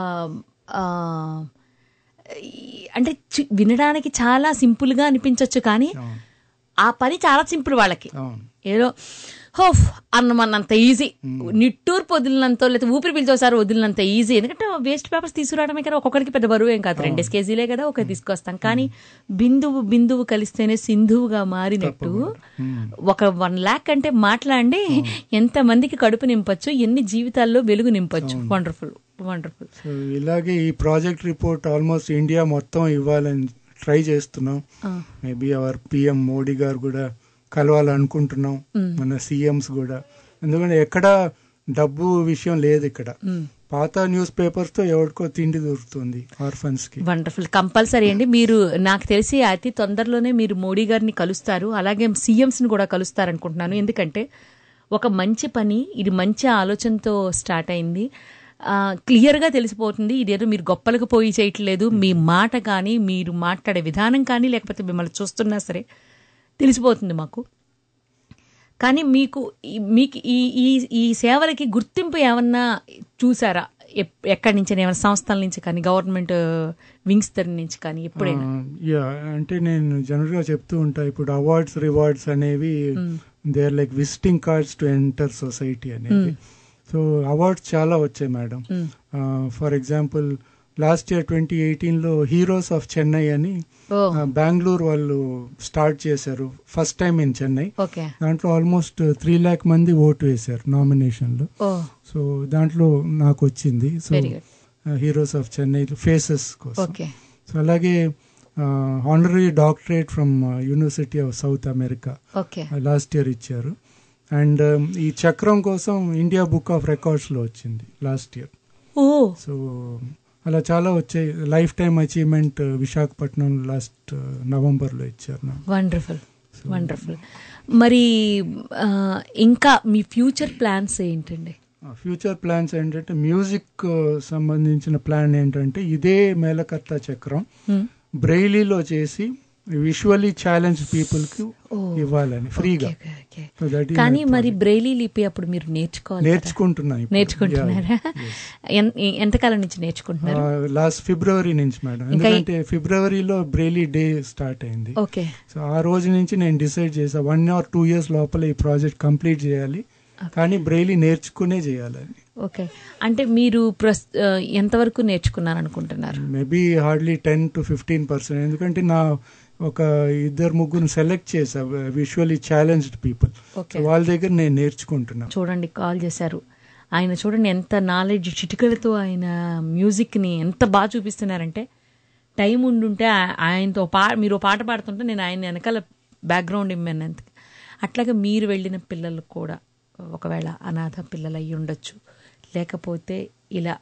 Speaker 4: అంటే వినడానికి చాలా సింపుల్ గా అనిపించవచ్చు, కానీ ఆ పని చాలా సింపుల్ వాళ్ళకి. ఏదో హోఫ్ అన్నమన్నంత ఈజీ, నిట్టూర్పు వదిలినంత లేదా ఊపిరి పిలిచోసారి వదిలినంత ఈజీ. ఎందుకంటే వేస్ట్ పేపర్స్ తీసుకురావడమే కదా, ఒక్కొక్కరికి పెద్ద బరువు ఏం కాదు, రెండేసి కేజీలే కదా ఒకటి తీసుకొస్తాం. కానీ బిందువు బిందువు కలిస్తేనే సింధువుగా మారినట్టు ఒక వన్ ల్యాక్ అంటే మాట్లాడి ఎంత మందికి కడుపు నింపచ్చు, ఎన్ని జీవితాల్లో వెలుగు నింపచ్చు. Wonderful wonderful.
Speaker 10: ఇలాగే ఈ ప్రాజెక్ట్ రిపోర్ట్ ఆల్మోస్ట్ ఇండియా మొత్తం ఇవ్వాలని ట్రై చేస్తున్నాం. మేబీ అవర్ పిఎం మోడీ గారు కూడా కలవాలనుకుంటున్నాం, మన సీఎంస్ కూడా. ఎందుకంటే ఎక్కడ డబ్బు విషయం లేదు ఇక్కడ. పాత న్యూస్ పేపర్స్ తో ఎవరికో తిండి దొరుకుతుంది ఆర్ఫన్స్ కి.
Speaker 4: వండర్ఫుల్. కంపల్సరీ అండి. మీరు నాకు తెలిసి అతి తొందరలోనే మీరు మోడీ గారిని కలుస్తారు, అలాగే సీఎంస్ ని కూడా కలుస్తారు అనుకుంటున్నాను. ఎందుకంటే ఒక మంచి పని, ఇది మంచి ఆలోచనతో స్టార్ట్ అయింది. క్లియర్గా తెలిసిపోతుంది ఇదేదో మీరు గొప్పలకు పోయి చేయట్లేదు. మీ మాట కానీ, మీరు మాట్లాడే విధానం కానీ, లేకపోతే మిమ్మల్ని చూస్తున్నా సరే తెలిసిపోతుంది మాకు. కానీ మీకు మీకు ఈ ఈ ఈ సేవలకి గుర్తింపు ఏమన్నా చూసారా? ఎక్కడి నుంచి, ఏమైనా సంస్థల నుంచి కానీ, గవర్నమెంట్ వింగ్స్ తరఫు నుంచి కానీ ఎప్పుడైనా?
Speaker 10: యా, అంటే నేను జనరల్ గా చెప్తూ ఉంటా, ఇప్పుడు అవార్డ్స్ రివార్డ్స్ అనేవి they are like visiting cards to enter society అనేది. సో అవార్డ్స్ చాలా వచ్చాయి madam. For example last year twenty eighteen లో హీరోస్ ఆఫ్ చెన్నై అని బెంగళూరు వాళ్ళు స్టార్ట్ చేశారు, ఫస్ట్ టైం ఇన్ చెన్నై. దాంట్లో ఆల్మోస్ట్ త్రీ లాక్ మంది ఓటు వేశారు నామినేషన్ లో. సో దాంట్లో నాకు వచ్చింది. So heroes of Chennai FACES కోసం. సో అలాగే honorary doctorate from university of South America last year ఇచ్చారు. అండ్ ఈ చక్రం కోసం ఇండియా బుక్ ఆఫ్ రికార్డ్స్ లో వచ్చింది లాస్ట్ ఇయర్. సో అలా చాలా వచ్చాయి. Life time achievement Visakhapatnam last November లో ఇచ్చారు.
Speaker 4: Wonderful wonderful. మరి ఇంకా మీ ఫ్యూచర్ ప్లాన్స్ ఏంటండి?
Speaker 10: ఫ్యూచర్ ప్లాన్స్ ఏంటంటే మ్యూజిక్ సంబంధించిన ప్లాన్ ఏంటంటే ఇదే మేళకర్త చక్రం బ్రెయిలీలో చేసి విజువల్లీ ఛాలెంజ్ పీపుల్ కి ఇవ్వాలని ఫ్రీగా.
Speaker 4: కానీ మరి బ్రెయిలీ లిపి అప్పుడు మీరు నేర్చుకోవాలి.
Speaker 10: నేర్చుకుంటున్నాను.
Speaker 4: నేర్చుకుంటున్నారా? ఎంతకాలం నుంచి నేర్చుకుంటున్నారు?
Speaker 10: లాస్ట్ ఫిబ్రవరి నుంచి మేడం. ఎందుకంటే ఫిబ్రవరిలో బ్రెయిలీ డే స్టార్ట్ అయింది.
Speaker 4: ఓకే. సో
Speaker 10: ఆ రోజు నుంచి నేను డిసైడ్ చేసా వన్ ఆర్ టూ ఇయర్స్ లోపల ఈ ప్రాజెక్ట్ కంప్లీట్ చేయాలి, కానీ బ్రెయిలీ నేర్చుకునే చేయాలని.
Speaker 4: ఓకే. అంటే మీరు ఎంతవరకు నేర్చుకున్నారు అనుకుంటున్నారు?
Speaker 10: Maybe hardly ten to fifteen percent. ఎందుకంటే నా ఒక ఇద్దరు ముగ్గురు సెలెక్ట్ చేసా విజువల్లీ ఛాలెంజ్డ్ పీపుల్, వాళ్ళ దగ్గర నేను నేర్చుకుంటున్నా.
Speaker 4: చూడండి, కాల్ చేశారు ఆయన, చూడండి ఎంత నాలెడ్జ్, చిటికలతో ఆయన మ్యూజిక్ ని ఎంత బాగా చూపిస్తున్నారంటే. టైం ఉండుంటే ఆయనతో పా మీరు పాట పాడుతుంటే నేను ఆయన వెనకాల బ్యాక్గ్రౌండ్ ఇమ్మాను. అంత అట్లాగే మీరు వెళ్ళిన పిల్లలు కూడా ఒకవేళ అనాథ పిల్లలు అయ్యి ఉండొచ్చు, లేకపోతే ఇలా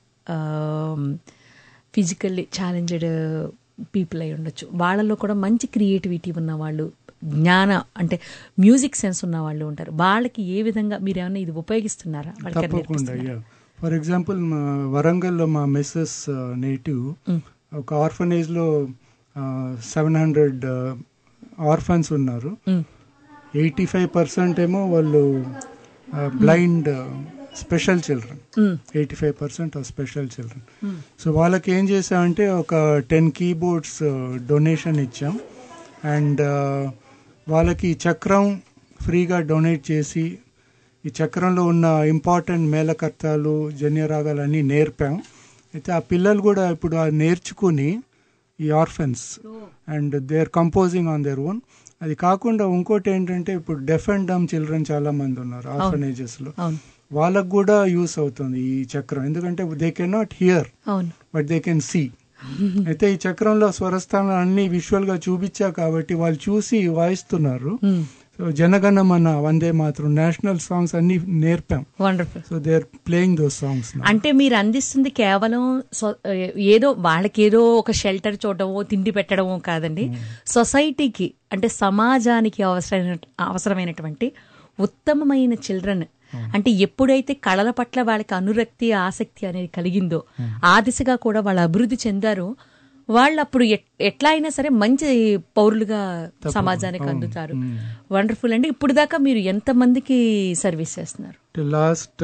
Speaker 4: ఫిజికల్లీ ఛాలెంజ్డ్ పీపుల్ అయి ఉండొచ్చు. వాళ్ళలో కూడా మంచి క్రియేటివిటీ ఉన్న వాళ్ళు, జ్ఞాన అంటే మ్యూజిక్ సెన్స్ ఉన్న వాళ్ళు ఉంటారు. వాళ్ళకి ఏ విధంగా మీరు ఏమైనా ఇది ఉపయోగిస్తున్నారా?
Speaker 10: తప్పకుండా. ఫర్ ఎగ్జాంపుల్ మా వరంగల్లో మా మిస్సెస్ నేటివ్ ఒక ఆర్ఫనేజ్ లో సెవెన్ హండ్రెడ్ ఆర్ఫన్స్ ఉన్నారు. ఎయిటీ ఫైవ్ పర్సెంట్ ఏమో వాళ్ళు blind special children, eighty five percent of special children. So వాళ్ళకి ఏం చేసామంటే ఒక టెన్ కీబోర్డ్స్ డొనేషన్ ఇచ్చాం. అండ్ వాళ్ళకి చక్రం ఫ్రీగా డొనేట్ చేసి ఈ చక్రంలో ఉన్న ఇంపార్టెంట్ మేళకర్తాలు, జన్యరాగాలు అన్నీ నేర్పాం. అయితే ఆ పిల్లలు కూడా ఇప్పుడు ఆ నేర్చుకుని ఈ orphans and they are composing on their own. అది కాకుండా ఇంకోటి ఏంటంటే ఇప్పుడు డెఫ్ అండ్ డమ్ చిల్డ్రన్ చాలా మంది ఉన్నారు ఆర్ఫనేజెస్ లో, వాళ్ళకు కూడా యూస్ అవుతుంది ఈ చక్రం. ఎందుకంటే they can not hear but they can see. అయితే ఈ చక్రంలో స్వరస్థానాలు అన్ని విజువల్ గా చూపించా కాబట్టి వాళ్ళు చూసి వాయిస్తున్నారు. So Jana Gana Mana, Vande Mataram, national songs అన్ని నేర్పాం.
Speaker 4: Wonderful.
Speaker 10: So they are playing those songs.
Speaker 4: అంటే మీరు అందిస్తుంది కేవలం ఏదో వాళ్ళకి ఏదో ఒక షెల్టర్ చూడటమో తిండి పెట్టడమో కాదండి, సొసైటీకి అంటే సమాజానికి అవసరమైన అవసరమైనటువంటి ఉత్తమమైన చిల్డ్రన్. అంటే ఎప్పుడైతే కళల పట్ల వాళ్ళకి అనురక్తి ఆసక్తి అనేది కలిగిందో ఆ దిశగా కూడా వాళ్ళు అభివృద్ధి చెందారో వాళ్ళు అప్పుడు ఎట్లా అయినా సరే మంచి పౌరులుగా సమాజానికి అందుతారు. వండర్ఫుల్ అండి. ఇప్పుడు దాకా మీరు ఎంత మందికి సర్వీస్ చేస్తున్నారు?
Speaker 10: లాస్ట్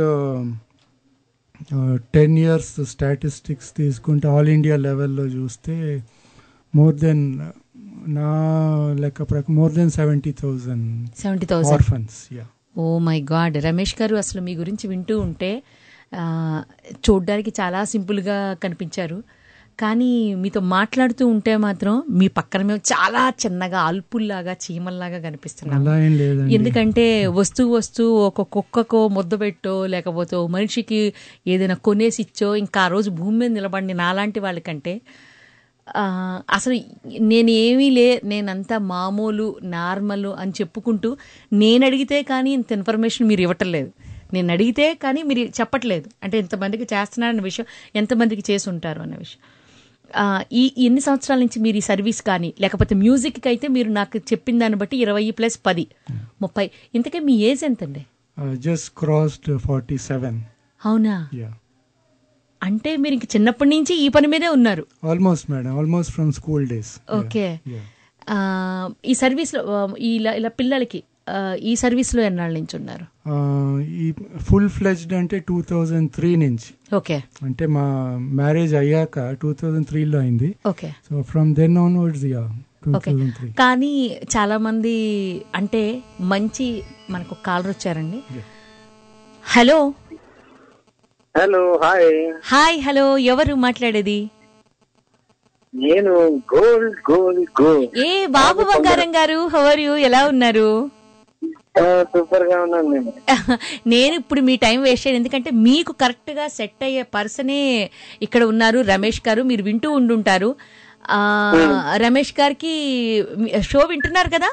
Speaker 10: టెన్ ఇయర్స్ స్టాటిస్టిక్స్ తీసుకుంటే ఆల్ ఇండియా లెవెల్లో చూస్తే మోర్ దెన్ నా లెక్క ప్రకారం more than seventy thousand
Speaker 4: seventy thousand
Speaker 10: orphans. Yeah.
Speaker 4: Oh my God. Ramesh garu, అసలు మీ గురించి వింటూ ఉంటే చూడ్డానికి చాలా సింపుల్గా కనిపించారు, కానీ మీతో మాట్లాడుతూ ఉంటే మాత్రం మీ పక్కన మేము చాలా చిన్నగా అల్పుల్లాగా చీమల్లాగా కనిపిస్తున్నాం. ఎందుకంటే వస్తూ వస్తూ ఒక కుక్కకో ముద్ద పెట్టో లేకపోతే మనిషికి ఏదైనా కొనేసి ఇచ్చో ఇంకా ఆ రోజు భూమి మీద నిలబడి నాలాంటి వాళ్ళకంటే అసలు నేనేమీ లే, నేనంతా మామూలు నార్మల్ అని చెప్పుకుంటూ నేను అడిగితే కానీ ఇంత ఇన్ఫర్మేషన్ మీరు ఇవ్వటం లేదు, నేను అడిగితే కానీ మీరు చెప్పట్లేదు. అంటే ఎంతమందికి చేస్తున్నారన్న విషయం, ఎంతమందికి చేసి ఉంటారు అన్న విషయం. ఈ ఎన్ని సంవత్సరాల నుంచి మీరు ఈ సర్వీస్ కానీ లేకపోతే మ్యూజిక్కి అయితే మీరు నాకు చెప్పిన దాన్ని బట్టి ఇరవై ప్లస్ పది ముప్పై. ఇంతకే మీ ఏజ్ ఎంతండి?
Speaker 10: Just crossed forty seven.
Speaker 4: అవునా? అంటే మీరు ఇంక చిన్నప్పటి నుంచి ఈ పని మీదే ఉన్నారు?
Speaker 10: Almost madam, almost from school days.
Speaker 4: Okay. ఈ సర్వీస్ లో ఇలా ఇలా పిల్లలకి ఈ సర్వీస్ లో ఎన్నాళ్ళ నుంచి ఉన్నారు?
Speaker 10: ఈ ఫుల్ ఫ్లెజ్డ్ అంటే టూ థౌజండ్ త్రీ నుంచి.
Speaker 4: ఓకే.
Speaker 10: అంటే మా మ్యారేజ్ అయ్యాక టూ థౌజండ్ త్రీ లో అయింది.
Speaker 4: Okay.
Speaker 10: So from then onwards. Yeah.
Speaker 4: Okay. కానీ చాలా మంది అంటే మంచి మనకు కాలర్ వచ్చారండి. Hello.
Speaker 12: Hello. Hi.
Speaker 4: Hi. Hello. ఎవరు మాట్లాడేది?
Speaker 12: నేను గోల్డ్ గోల్డ్ గోల్డ్.
Speaker 4: ఏ Babu Bangaram garu, how are you? ఎలా ఉన్నారు?
Speaker 12: సూపర్ గా ఉన్నాను నేను.
Speaker 4: నేను ఇప్పుడు మీ టైం వేస్ట్ చేయను, ఎందుకంటే మీకు కరెక్ట్ గా సెట్ అయ్యే పర్సనే ఇక్కడ ఉన్నారు, రమేష్ గారు. మీరు వింటూ ఉండుంటారు. ఆ రమేష్ గారికి షో వింటున్నారు కదా?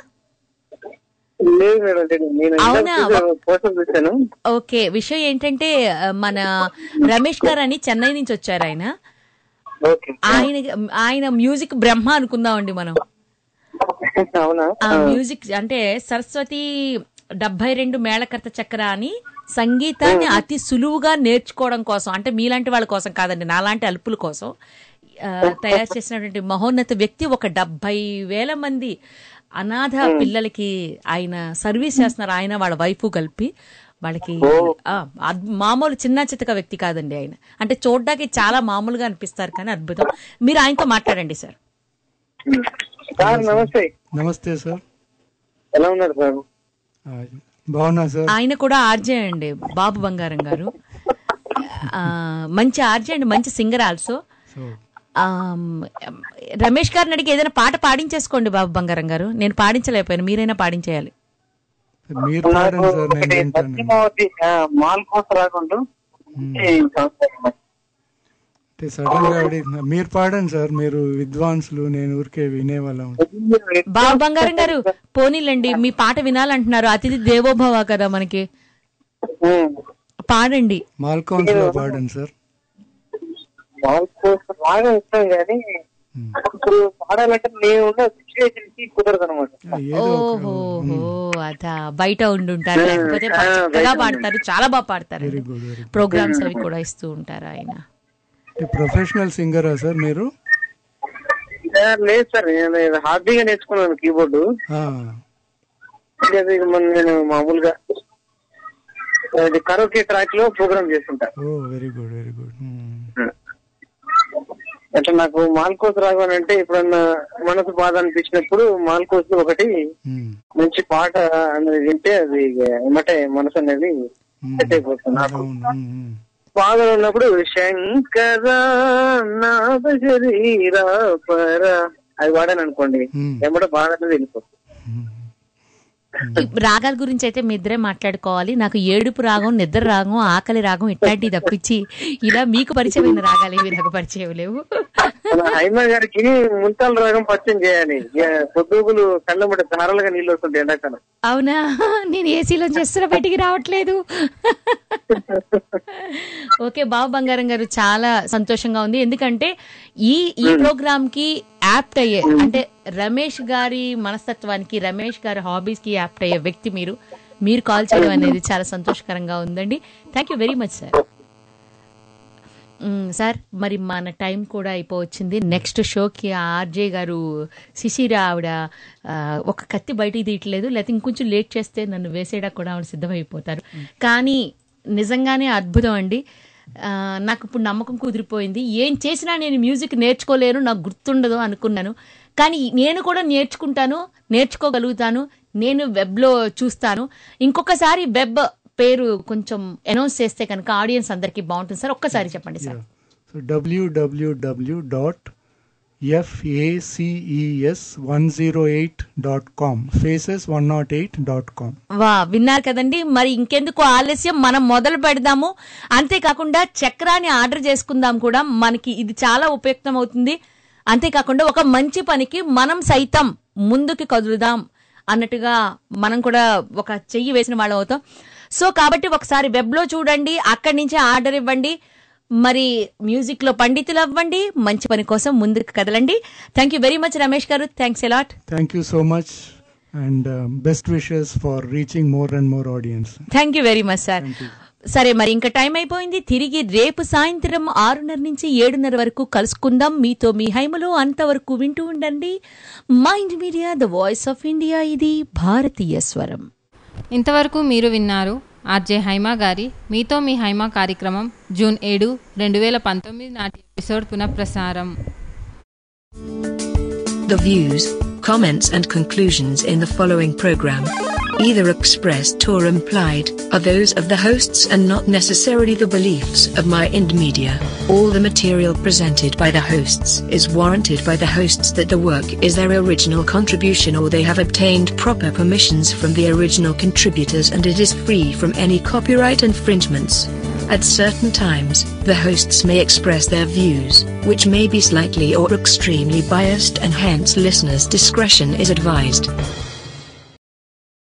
Speaker 4: అవునా? ఓకే. విషయం ఏంటంటే మన రమేష్ గారు అని చెన్నై నుంచి వచ్చారు ఆయన. ఆయన ఆయన మ్యూజిక్ బ్రహ్మ అనుకుందామండి మనం. ఆ మ్యూజిక్ అంటే సరస్వతి డెబ్బై రెండు మేళకర్త చక్ర అని సంగీతాన్ని అతి సులువుగా నేర్చుకోవడం కోసం, అంటే మీలాంటి వాళ్ళ కోసం కాదండి, నాలాంటి అల్పుల కోసం తయారు చేసినటువంటి మహోన్నత వ్యక్తి. ఒక డెబ్బై వేల మంది అనాథ పిల్లలకి ఆయన సర్వీస్ చేస్తున్నారు, ఆయన వాళ్ళ వైఫ్ కలిపి. వాళ్ళకి మామూలు చిన్న చితక వ్యక్తి కాదండి ఆయన. అంటే చూడ్డానికి చాలా మామూలుగా అనిపిస్తారు కానీ అద్భుతం. మీరు ఆయనతో మాట్లాడండి సార్.
Speaker 12: నమస్తే.
Speaker 10: నమస్తే సార్.
Speaker 12: ఎలా ఉన్నారు సార్?
Speaker 10: బాగున్నా సార్.
Speaker 4: ఆయన కూడా ఆర్జే అండి, బాబు బంగారం గారు. మంచి ఆర్జే అండి, మంచి సింగర్ ఆల్సో. రమేష్ గారిని అడిగి ఏదైనా పాట పాడించేసుకోండి బాబు బంగారం గారు. నేను పాడించలేకపోయాను, మీరైనా పాడించేయాలి.
Speaker 10: మీరు పాడండి సార్, మీరు విద్వాంసులు, నేను ఊరికే వినేవాళ్ళం.
Speaker 4: బాబు బంగారం గారు పోనీలండి, మీ పాట వినాలంటున్నారు, అతిథి దేవోభవ కదా మనకి. పాడండి.
Speaker 10: మాల్కౌన్స్ లో పాడండి సార్.
Speaker 12: బాగా ఇష్టం కానీ ఇప్పుడు పాడాలంటే నేను ఉన్న సిచ్యువేషన్ కి కుదరదు అనమాట.
Speaker 4: ఓహో, అదా బయట ఉండుంటారు, లేకపోతే చక్కగా పాడతారు, చాలా బాగా పాడతారు. ప్రోగ్రామ్స్ అవి కూడా ఇస్తూ ఉంటారు ఆయన.
Speaker 10: ప్రొఫెషనల్ సింగరా సార్ మీరు?
Speaker 12: లేదు సార్, నేను హాబీగా నేర్చుకున్నాను కీబోర్డు. నేను మామూలుగా కరోకే ట్రాక్ లో ప్రోగ్రామ్ చేస్తుంటా.
Speaker 10: Very good, very good.
Speaker 12: అట్లా నాకు మాల్కోస్ రాగానే అంటే ఎప్పుడన్నా మనసు బాధ అనిపించినప్పుడు మాల్కోస్ ఒకటి మంచి పాట అనేది వింటే అది ఏమంటే మనసు అనేది సెట్ అయిపోతుంది నాకు. బాధలు ఉన్నప్పుడు శంకర నాద శరీరా పర అది వాడాను అనుకోండి, ఏమంటే బాధ అనేది వెళ్ళిపోతుంది.
Speaker 4: రాగాల గురించి అయితే మీ ఇద్దరే మాట్లాడుకోవాలి. నాకు ఏడుపు రాగం, నిద్ర రాగం, ఆకలి రాగం ఇట్లాంటివి తప్పించి ఇలా మీకు పరిచయమైన రాగాలు ఏవి నాకు పరిచయం లేవు.
Speaker 12: హైమా గారికి ముంతాల రాగం పరిచయం చేయాలి. పొద్దుగులు కళ్ళ ముట్ట ధారాలుగా నీళ్ళు వస్తుంది ఎండాకాలం.
Speaker 4: అవునా, నేను ఏసీలో చేస్తున్న బయటికి రావట్లేదు. ఓకే బాబు బంగారం గారు, చాలా సంతోషంగా ఉంది. ఎందుకంటే ఈ ఈ ప్రోగ్రామ్ కి యాప్ట్ అయ్యే, అంటే రమేష్ గారి మనస్తత్వానికి, రమేష్ గారి హాబీస్ కి యాప్ట్ అయ్యే వ్యక్తి మీరు మీరు కాల్ చేయడం అనేది చాలా సంతోషకరంగా ఉందండి. Thank you very much sir. Sir మరి మన టైం కూడా అయిపోవచ్చింది. నెక్స్ట్ షోకి ఆర్జే గారు శిశిర ఆవిడ ఒక కత్తి బయటికి తీయట్లేదు, లేకపోతే ఇంకొంచెం లేట్ చేస్తే నన్ను వేసేయడానికి కూడా ఆవిడ సిద్ధమైపోతారు. కానీ నిజంగానే అద్భుతం అండి. నాకు ఇప్పుడు నమ్మకం కుదిరిపోయింది. ఏం చేసినా నేను మ్యూజిక్ నేర్చుకోలేను, నాకు గుర్తుండదు అనుకున్నాను. కానీ నేను కూడా నేర్చుకుంటాను, నేర్చుకోగలుగుతాను. నేను వెబ్లో చూస్తాను. ఇంకొకసారి వెబ్ పేరు కొంచెం అనౌన్స్ చేస్తే కనుక ఆడియన్స్ అందరికీ బాగుంటుంది సార్. ఒక్కసారి చెప్పండి సార్.
Speaker 10: డబ్ల్యూడబ్ల్యూడబ్ల్యూ dot ఎఫ్ఏసిఈఎస్ one zero eight dot com faces one not eight dot com.
Speaker 4: వా, విన్నారు కదండి. మరి ఇంకెందుకు ఆలస్యం, మనం మొదలు పెడదాము. అంతేకాకుండా చక్రాన్ని ఆర్డర్ చేసుకుందాం కూడా, మనకి ఇది చాలా ఉపయుక్తం అవుతుంది. అంతేకాకుండా ఒక మంచి పనికి మనం సైతం ముందుకి కదులుదాం అన్నట్టుగా మనం కూడా ఒక చెయ్యి వేసిన వాళ్ళం అవుతాం. సో కాబట్టి ఒకసారి వెబ్ లో చూడండి, అక్కడి నుంచి ఆర్డర్ ఇవ్వండి, మరి మ్యూజిక్ లో పండితులు అవ్వండి, మంచి పని కోసం ముందుకు కదలండి. Thank you very much Ramesh garu. Thanks a lot.
Speaker 10: Thank you so much and best wishes for reaching more and more audiences.
Speaker 4: Thank you very much sir. సరే, మరి ఇంకా టైం అయిపోయింది. తిరిగి రేపు సాయంత్రం ఆరున్నర నుంచి ఏడున్నర వరకు కలుసుకుందాం. మీతో మీ హైమలో అంతవరకు వింటూ ఉండండి mind media, the voice of India. ఇది భారతీయ స్వరం.
Speaker 3: ఇంతవరకు మీరు విన్నారు ఆర్జే హైమా గారి మీతో మీ హైమా కార్యక్రమం జూన్ ఏడు రెండు వేల పంతొమ్మిది నాటి ఎపిసోడ్ పునఃప్రసారం.
Speaker 13: The views, comments and conclusions in the following program, either expressed or implied, are those of the hosts and not necessarily the beliefs of Mind Media. All the material presented by the hosts is warranted by the hosts that the work is their original contribution or they have obtained proper permissions from the original contributors and it is free from any copyright infringements. At certain times, the hosts may express their views, which may be slightly or extremely biased and hence listeners' discretion is advised.